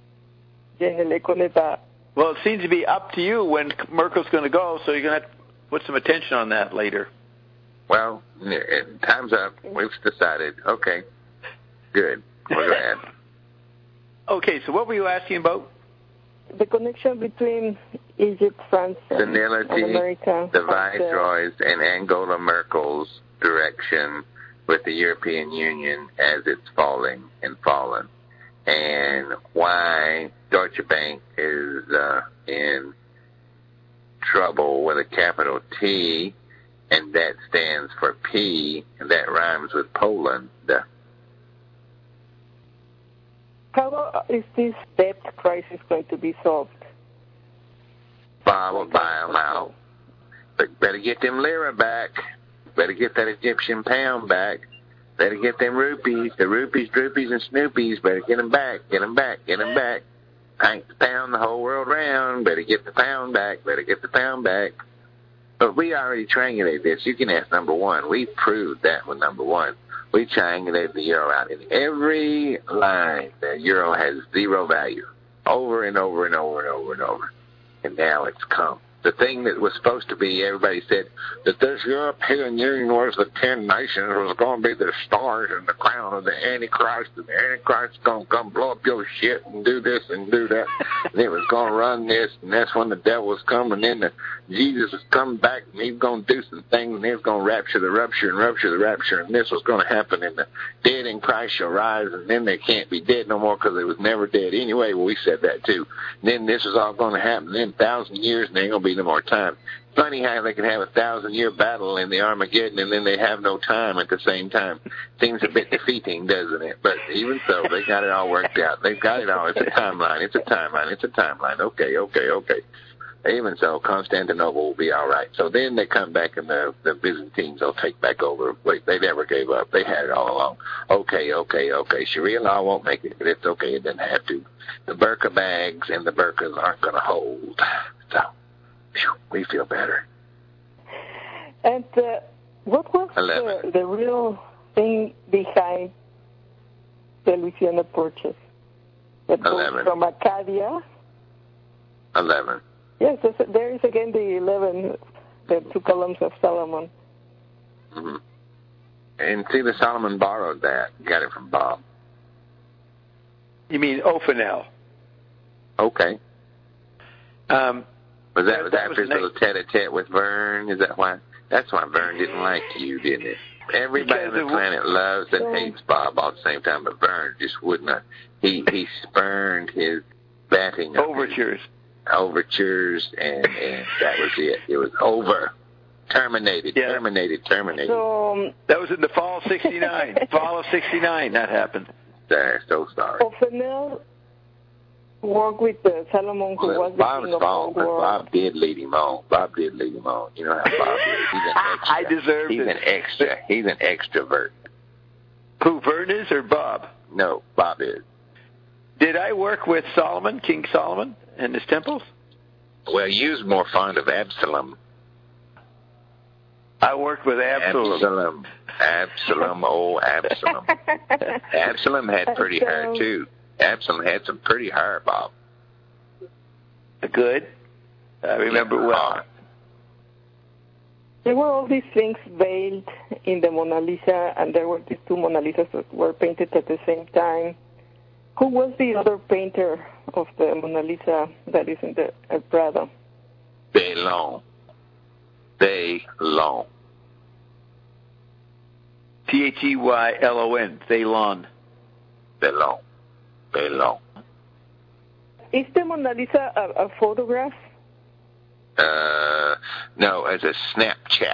Well, it seems to be up to you when Merkel's going to go, so you're going to have to put some attention on that later. Well, time's up. We've decided. Okay. Good. We're glad. Okay, so what were you asking about? The connection between Egypt, France, and, Senility, and America. The Viceroys, and Angela Merkel's direction with the European Union as it's falling and fallen, and why Deutsche Bank is uh, in trouble with a capital T, and that stands for P, and that rhymes with Poland. How is this debt crisis going to be solved? Bob will buy them out. But better get them lira back. Better get that Egyptian pound back. Better get them rupees, the rupees, droopies, and snoopies. Better get them back, get them back, get them back. Paint the pound the whole world round. Better get the pound back, better get the pound back. But we already triangulated this. You can ask number one. We proved that with number one. We triangulated the euro out. In every line, the euro has zero value. Over and over and over and over and over. And now it's come. the thing that was supposed to be, everybody said that this European Union was the ten nations, was going to be the stars and the crown of the Antichrist, and the Antichrist is going to come blow up your shit and do this and do that, and it was going to run this, and that's when the devil was coming, and then the, Jesus was coming back, and he was going to do some things, and he was going to rapture the rupture and rupture the rapture, and this was going to happen, and the dead in Christ shall rise, and then they can't be dead no more because they was never dead anyway. Well, we said that too. And then this is all going to happen in a thousand years, and there ain't going to be no more time. Funny how they can have a thousand-year battle in the Armageddon, and then they have no time at the same time. Seems a bit defeating, doesn't it? But even so, they got it all worked out. They've got it all. It's a timeline. It's a timeline. It's a timeline. Okay, okay, okay. Even so, Constantinople will be all right. So then they come back, and the, the Byzantines will take back over. Wait, they never gave up. They had it all along. Okay, okay, okay. Sharia law won't make it, but it's okay. It doesn't have to. The burqa bags and the burqas aren't going to hold. So phew, we feel better. And uh, what was the, the real thing behind the Louisiana Purchase? That goes from Acadia? Eleven. Yes, there is again the eleven, the two columns of Solomon. Mm-hmm. And see, the Solomon borrowed that. Got it from Bob. You mean Ophanel? Okay. Um, was that, was that, that was his little tete-a-tete with Vern? Is that why? That's why Vern didn't like you, didn't it? Everybody on the planet loves and so, hates Bob all at the same time, but Vern just would not. He he spurned his batting overtures. overtures, and, and that was it. It was over. Terminated, yeah. terminated, terminated. So, um, that was in the fall of sixty-nine. Fall of sixty-nine, that happened. They're so sorry. Ophanel worked with uh, Solomon, who well, was Bob's the king of fault, the world. Bob did lead him on. Bob did lead him on. You know how Bob is. He's an extra. I deserved He's it. an extra. He's an extrovert. Who, Vern is or Bob? No, Bob is. Did I work with Solomon, King Solomon, and his temples? Well, you was more fond of Absalom. I worked with Absalom. Absalom. Absalom, oh, Absalom. Absalom had pretty hair, too. Absalom had some pretty hair, Bob. Good. I remember well. There were all these things veiled in the Mona Lisa, and there were these two Mona Lisas that were painted at the same time. Who was the other painter of the Mona Lisa that is in the uh, Prado? Bailon. Bailon. T H E Y L O N. Bailon. Bailon. Bailon. Is the Mona Lisa a, a photograph? Uh, no, as a Snapchat.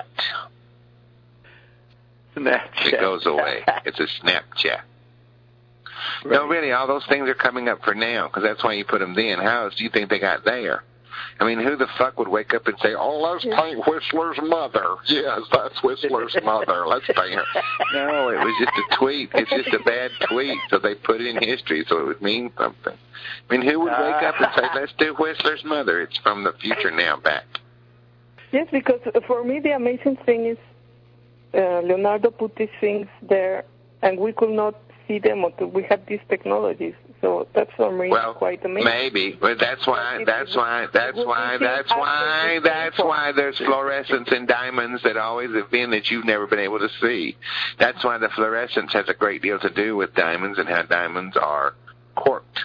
Snapchat. It goes away. It's a Snapchat. Right. No, really, all those things are coming up for now, because that's why you put them then. How else do you think they got there? I mean, who the fuck would wake up and say, oh, let's paint Whistler's mother. Yes, that's Whistler's mother. Let's paint her. No, it was just a tweet. It's just a bad tweet, so they put it in history, so it would mean something. I mean, who would wake up and say, let's do Whistler's mother? It's from the future now back. Yes, because for me the amazing thing is uh, Leonardo put these things there, and we could not see them until we had these technologies. So that's for me well, quite amazing. Maybe, but that's why, that's why, that's why, that's why, that's why there's fluorescence in diamonds that always have been that you've never been able to see. That's why the fluorescence has a great deal to do with diamonds and how diamonds are corked.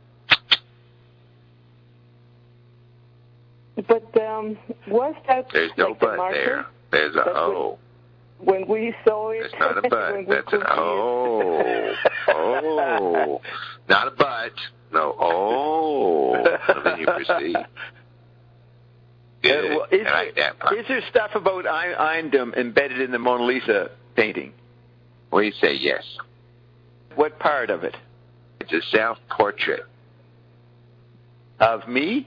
But um, was that There's no like but there. There's a O. When we saw it, it's not a but. That's an O. Oh, not a but. No. Oh. And then you proceed. Good. Uh, well, is, I like that part. Is there stuff about Eindom embedded in the Mona Lisa painting? We say yes. What part of it? It's a self-portrait. Of me?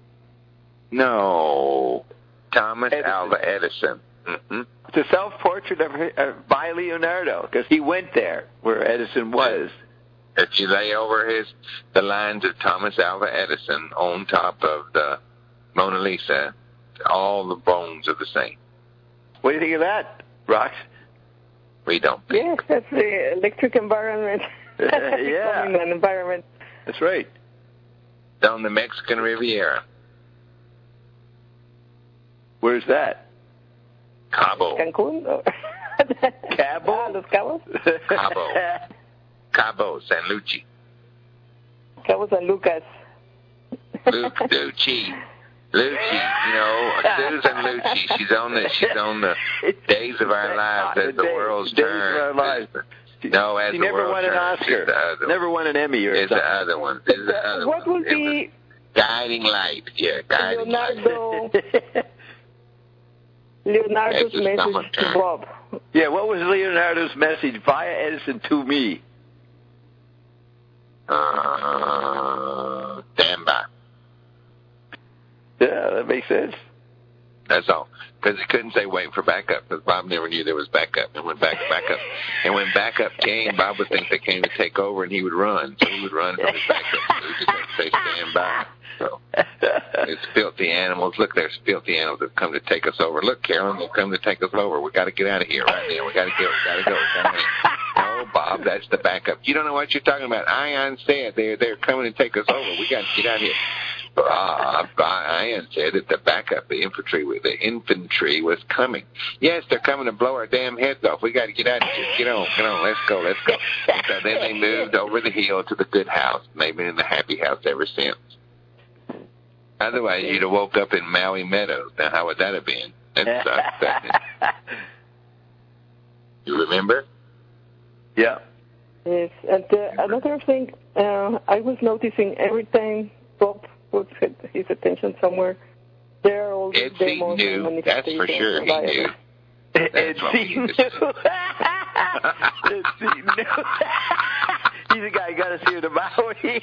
No. Thomas Edison. Alva Edison. Mm-hmm. It's a self-portrait of, uh, by Leonardo, because he went there where Edison was. If you lay over his the lines of Thomas Alva Edison on top of the Mona Lisa, all the bones are the same. What do you think of that, Rox? We don't think. Yes, that's the electric environment. Uh, yeah. An environment. That's right. On the Mexican Riviera. Where's that? Cabo. Cancun? Cabo? Ah, Los Cabos? Cabo. Cabo, San Lucie. Cabo San Lucas. Luke, Lucci. Lucci, you know, Susan Lucci. She's on the she's on the Days of Our Lives as the Day, world's days turn. Of Our Lives. She, no, as she the never world won an turns. Oscar. Never won an Emmy or it's something. the other one. It's the other What one. would be Guiding Light? Yeah, Guiding Leonardo, Light. Leonardo's message to Bob? Yeah, what was Leonardo's message via Edison to me? Uh, stand by. Yeah, that makes sense. That's all. Because he couldn't say wait for backup, because Bob never knew there was backup. And when back backup, and when backup came, Bob would think they came to take over, and he would run. So he would run from his backup. So he just had to say stand by. So it's filthy animals. Look, there's filthy animals that come to take us over. Look, Carolyn, they've come to take us over. We got to get out of here right now. We got to go. We got to go. We gotta go. No, Bob, that's the backup. You don't know what you're talking about. Ion said they're they're coming to take us over. We got to get out of here. Bob, Ion said that the backup, the infantry, the infantry was coming. Yes, they're coming to blow our damn heads off. We got to get out of here. Get on, get on. Let's go, let's go. And so then they moved over the hill to the good house, and they've been in the happy house ever since. Otherwise, you'd have woke up in Maui Meadows. Now, how would that have been? That sucks, doesn't it? You remember? Yeah. Yes, and uh, another thing, uh, I was noticing every time Bob puts his attention somewhere, there are all these Ed demos knew. and That's for sure he knew. Ed knew. Ed knew. He's the guy who got us here to Maui.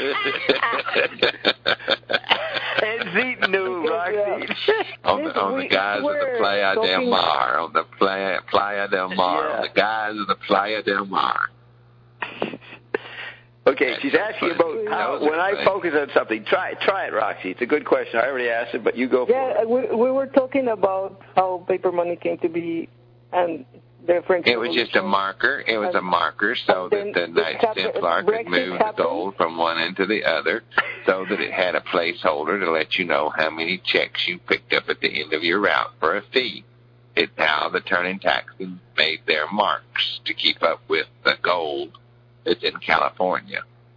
Ed Seaton knew, Roxy. On the, on the guys of the Playa del Mar, on the Playa, Playa del Mar, yeah. on the guys of the Playa del Mar. Okay, That's she's so asking funny. about how, when I focus on something. Try, try it, Roxy. It's a good question. I already asked it, but you go for yeah, it. Yeah, we, we were talking about how paper money came to be, and the French It was just a marker. It was a marker so that the Knights Templar could move the gold from one end to the other, so that it had a placeholder to let you know how many checks you picked up at the end of your route for a fee. It's how the turning taxmen made their marks to keep up with the gold that's in California.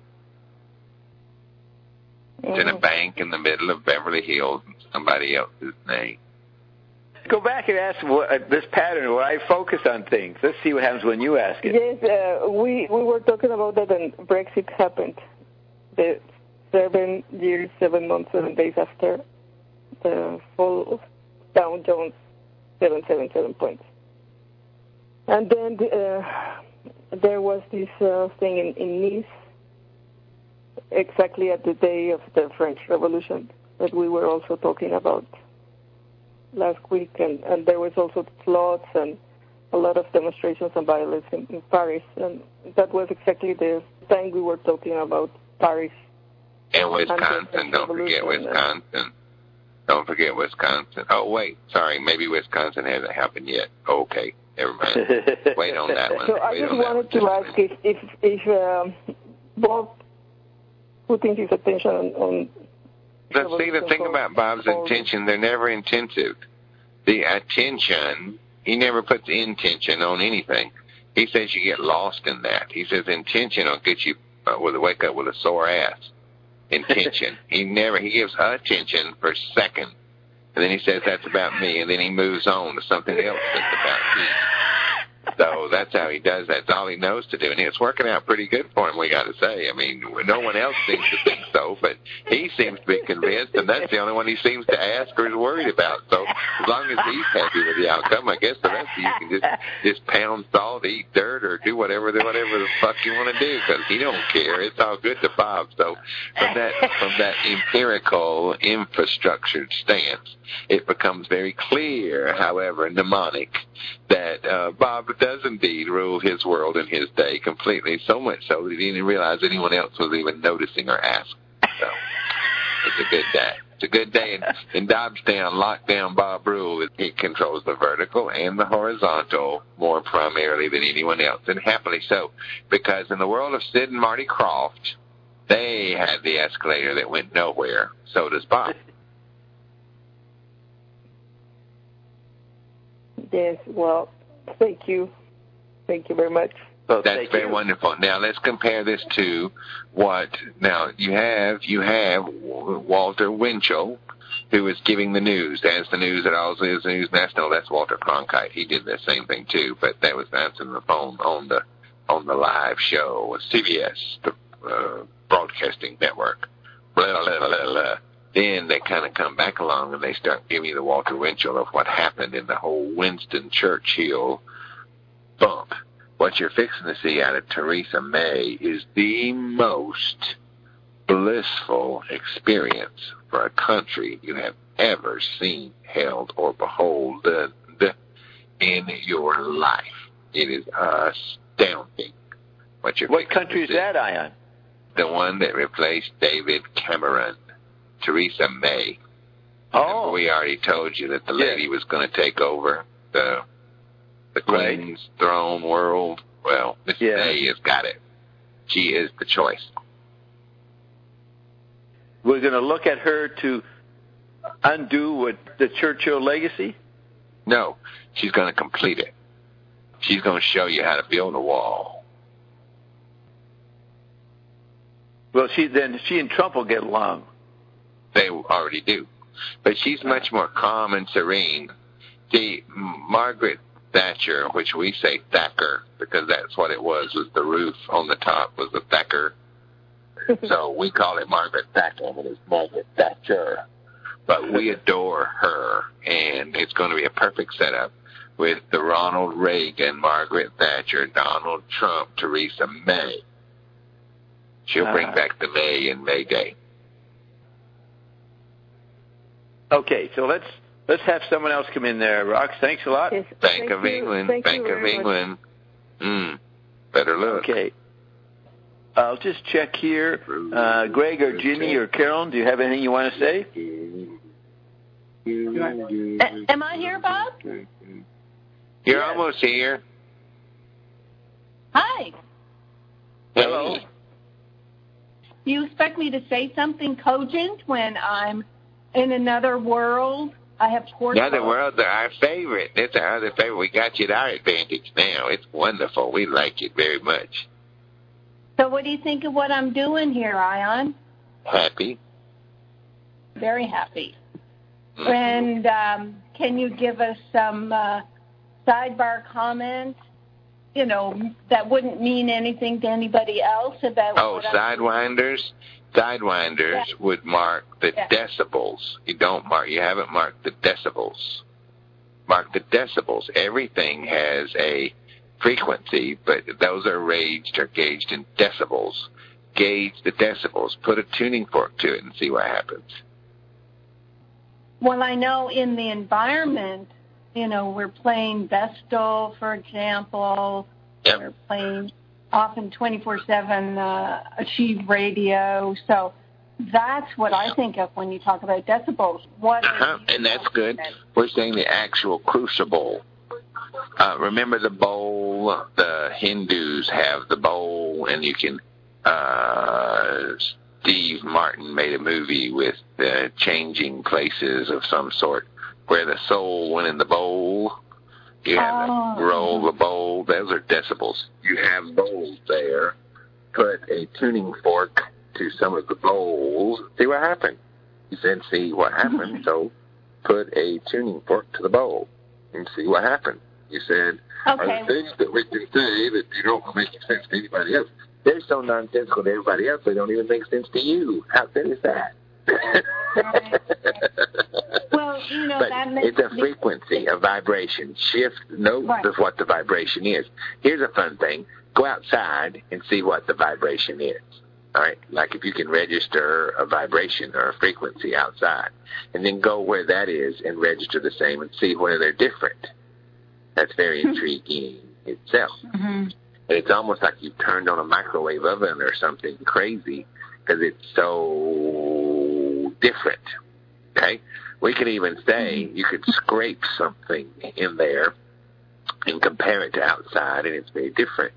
It's in a bank in the middle of Beverly Hills in somebody else's name. Go back and ask what, uh, this pattern where I focus on things. Let's see what happens when you ask it. Yes, uh, we, we were talking about that when Brexit happened. The seven years, seven months, seven days after the fall of Dow Jones, seven seven seven points. And then uh, there was this uh, thing in, in Nice, exactly at the day of the French Revolution, that we were also talking about last week, and, and there was also floods and a lot of demonstrations and violence in, in Paris, and that was exactly the time we were talking about Paris. And Wisconsin, don't forget Wisconsin. Don't forget Wisconsin. Oh, wait, sorry, maybe Wisconsin hasn't happened yet. Okay, never mind. Wait on that one. So I Wait just on wanted to ask if, if, if um, Bob putting his attention on, on But see, the thing about Bob's intention, they're never intensive. The attention, he never puts intention on anything. He says you get lost in that. He says intention will get you uh, with a wake up with a sore ass. Intention. he never, he gives attention for a second. And then he says that's about me, and then he moves on to something else that's about me. So that's how he does that. It's all he knows to do. And it's working out pretty good for him, we got to say. I mean, no one else seems to think so, but he seems to be convinced, and that's the only one he seems to ask or is worried about. So as long as he's happy with the outcome, I guess the rest of you can just, just pound salt, eat dirt, or do whatever the, whatever the fuck you want to do, because he don't care. It's all good to Bob. So from that, from that empirical, infrastructured stance, it becomes very clear, however mnemonic, that uh, Bob does indeed rule his world in his day completely, so much so that he didn't realize anyone else was even noticing or asking. So it's a good day. It's a good day in, in Dobbstown, lockdown Bob rule. He controls the vertical and the horizontal more primarily than anyone else, and happily so, because in the world of Sid and Marty Krofft, they had the escalator that went nowhere. So does Bob. Yes, well, thank you. Thank you very much. Well, That's very you. wonderful. Now let's compare this to what. Now you have you have Walter Winchell, who is giving the news. That's the news that always is news national. That's Walter Cronkite. He did the same thing too, but that was answering the phone on the on the live show with C B S, the uh, broadcasting network. Blah, blah, blah, blah, blah. Then they kind of come back along and they start giving you the Walter Winchell of what happened in the whole Winston Churchill bump. What you're fixing to see out of Theresa May is the most blissful experience for a country you have ever seen, held, or beholden in your life. It is astounding. What, you're what country is that, Ion? The one that replaced David Cameron, Theresa May. Oh. Remember we already told you that the lady yes. was going to take over the the Queen's right. throne world. Well, Miss yeah. May has got it. She is the choice. We're going to look at her to undo what the Churchill legacy? No, she's going to complete it. She's going to show you how to build a wall. Well, she then she and Trump will get along. They already do. But she's much more calm and serene. See, Margaret Thatcher, which we say Thacker, because that's what it was, was the roof on the top was the Thacker. So we call it Margaret Thatcher, but it's Margaret Thatcher. But we adore her, and it's going to be a perfect setup with the Ronald Reagan, Margaret Thatcher, Donald Trump, Theresa May. She'll bring uh, back the May and May Day. Okay, so let's let's have someone else come in there. Rox, thanks a lot. Yes, Bank thank of you. England, Thank Bank of England. Mm, better look. Okay. I'll just check here. Uh, Greg or Ginny or Carolyn, do you have anything you want to say? Uh, am I here, Bob? You're yes. almost here. Hi. Hello. You expect me to say something cogent when I'm in another world? I have portals. Another world, they're our favorite. That's our other favorite. We got you at our advantage now. It's wonderful. We like it very much. So what do you think of what I'm doing here, Ion? Happy. Very happy. Mm-hmm. And um, can you give us some uh, sidebar comments, you know, that wouldn't mean anything to anybody else about Oh, what sidewinders? Sidewinders yeah. would mark the yeah. decibels. You don't mark, you haven't marked the decibels. Mark the decibels. Everything has a frequency, but those are raged or gauged in decibels. Gauge the decibels. Put a tuning fork to it and see what happens. Well, I know in the environment, you know, we're playing Vestal, for example. Yep. We're playing often twenty-four seven uh, Achieve Radio. So that's what I think of when you talk about decibels. What uh-huh. And that's good. About? We're saying the actual crucible. Uh, remember the bowl? The Hindus have the bowl, and you can. Uh, Steve Martin made a movie with uh, changing places of some sort, where the soul went in the bowl. You have oh. to roll the bowl. Those are decibels. You have bowls there. Put a tuning fork to some of the bowls. See what happened. You said, see what happened. So put a tuning fork to the bowl and see what happened. You said, okay. are there things that we can say that you don't make sense to anybody else? They're so nonsensical to everybody else, they don't even make sense to you. How good is that? Right. Well, you know, but that makes it's a frequency, a vibration. Shift notes right. of what the vibration is. Here's a fun thing. Go outside and see what the vibration is. All right? Like if you can register a vibration or a frequency outside, and then go where that is and register the same and see where they're different. That's very intriguing itself. Mm-hmm. And it's almost like you turned on a microwave oven or something crazy because it's so different. Okay? We could even say you could scrape something in there and compare it to outside, and it's very different.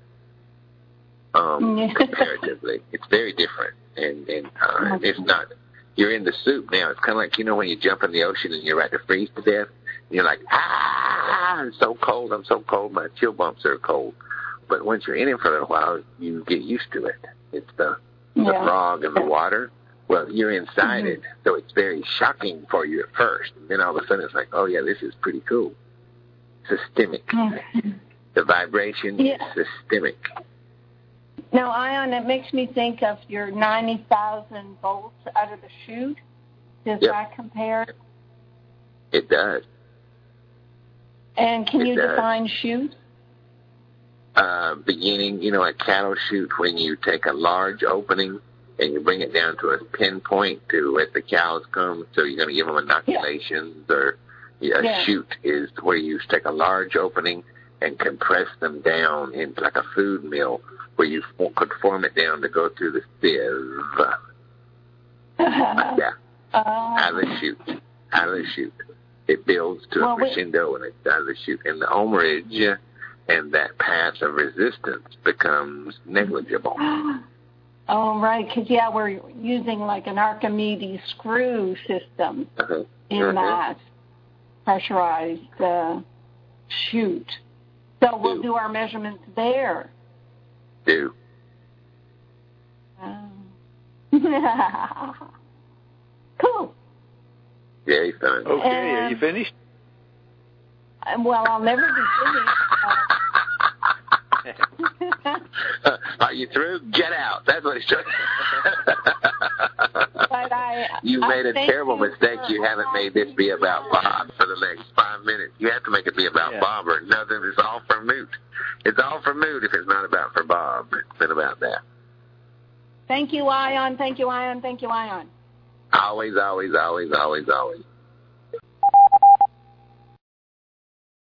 Um, yeah. Comparatively, it's very different, and and uh, it's not. You're in the soup now. It's kind of like, you know, when you jump in the ocean and you're about to freeze to death. you're like, ah, I'm so cold, I'm so cold, my chill bumps are cold. But once you're in it for a little while, you get used to it. It's the, Yeah. the frog in the water. Well, you're inside Mm-hmm. it, so it's very shocking for you at first. And then all of a sudden it's like, oh, yeah, this is pretty cool. Systemic. Mm-hmm. The vibration Yeah. is systemic. Now, Ion, it makes me think of your ninety thousand volts out of the chute. Does Yep. that compare? It does. And can It you does. define chute? Uh, beginning, you know, a cattle chute, when you take a large opening and you bring it down to a pinpoint to let the cows come, so you're going to give them inoculations, yeah. or yeah, a Yeah. chute is where you take a large opening and compress them down into like a food mill, where you f- could form it down to go through the sieve. Like that. Uh, Out of the chute. Out of the chute. It builds to Well, a we- crescendo and it's out of the chute. And the overage and that path of resistance becomes negligible. Oh, right, because, yeah, we're using like an Archimedes screw system Uh-huh. in Uh-huh. that pressurized uh, chute. So we'll Do. do our measurements there. Do. Um, cool. Very fun. Okay, are Um, you finished? Uh, Well, I'll never be finished. Uh, Are you through? Get out. That's what he's trying. but I, You I made a thank terrible you mistake. for You haven't all made this be about Bob for the next five minutes. You have to make it be about Yeah. Bob or nothing. It's all for moot. It's all for moot if it's not about for Bob. It's been about that. Thank you, Ion. Thank you, Ion. Thank you, Ion. Always, always, always, always, always.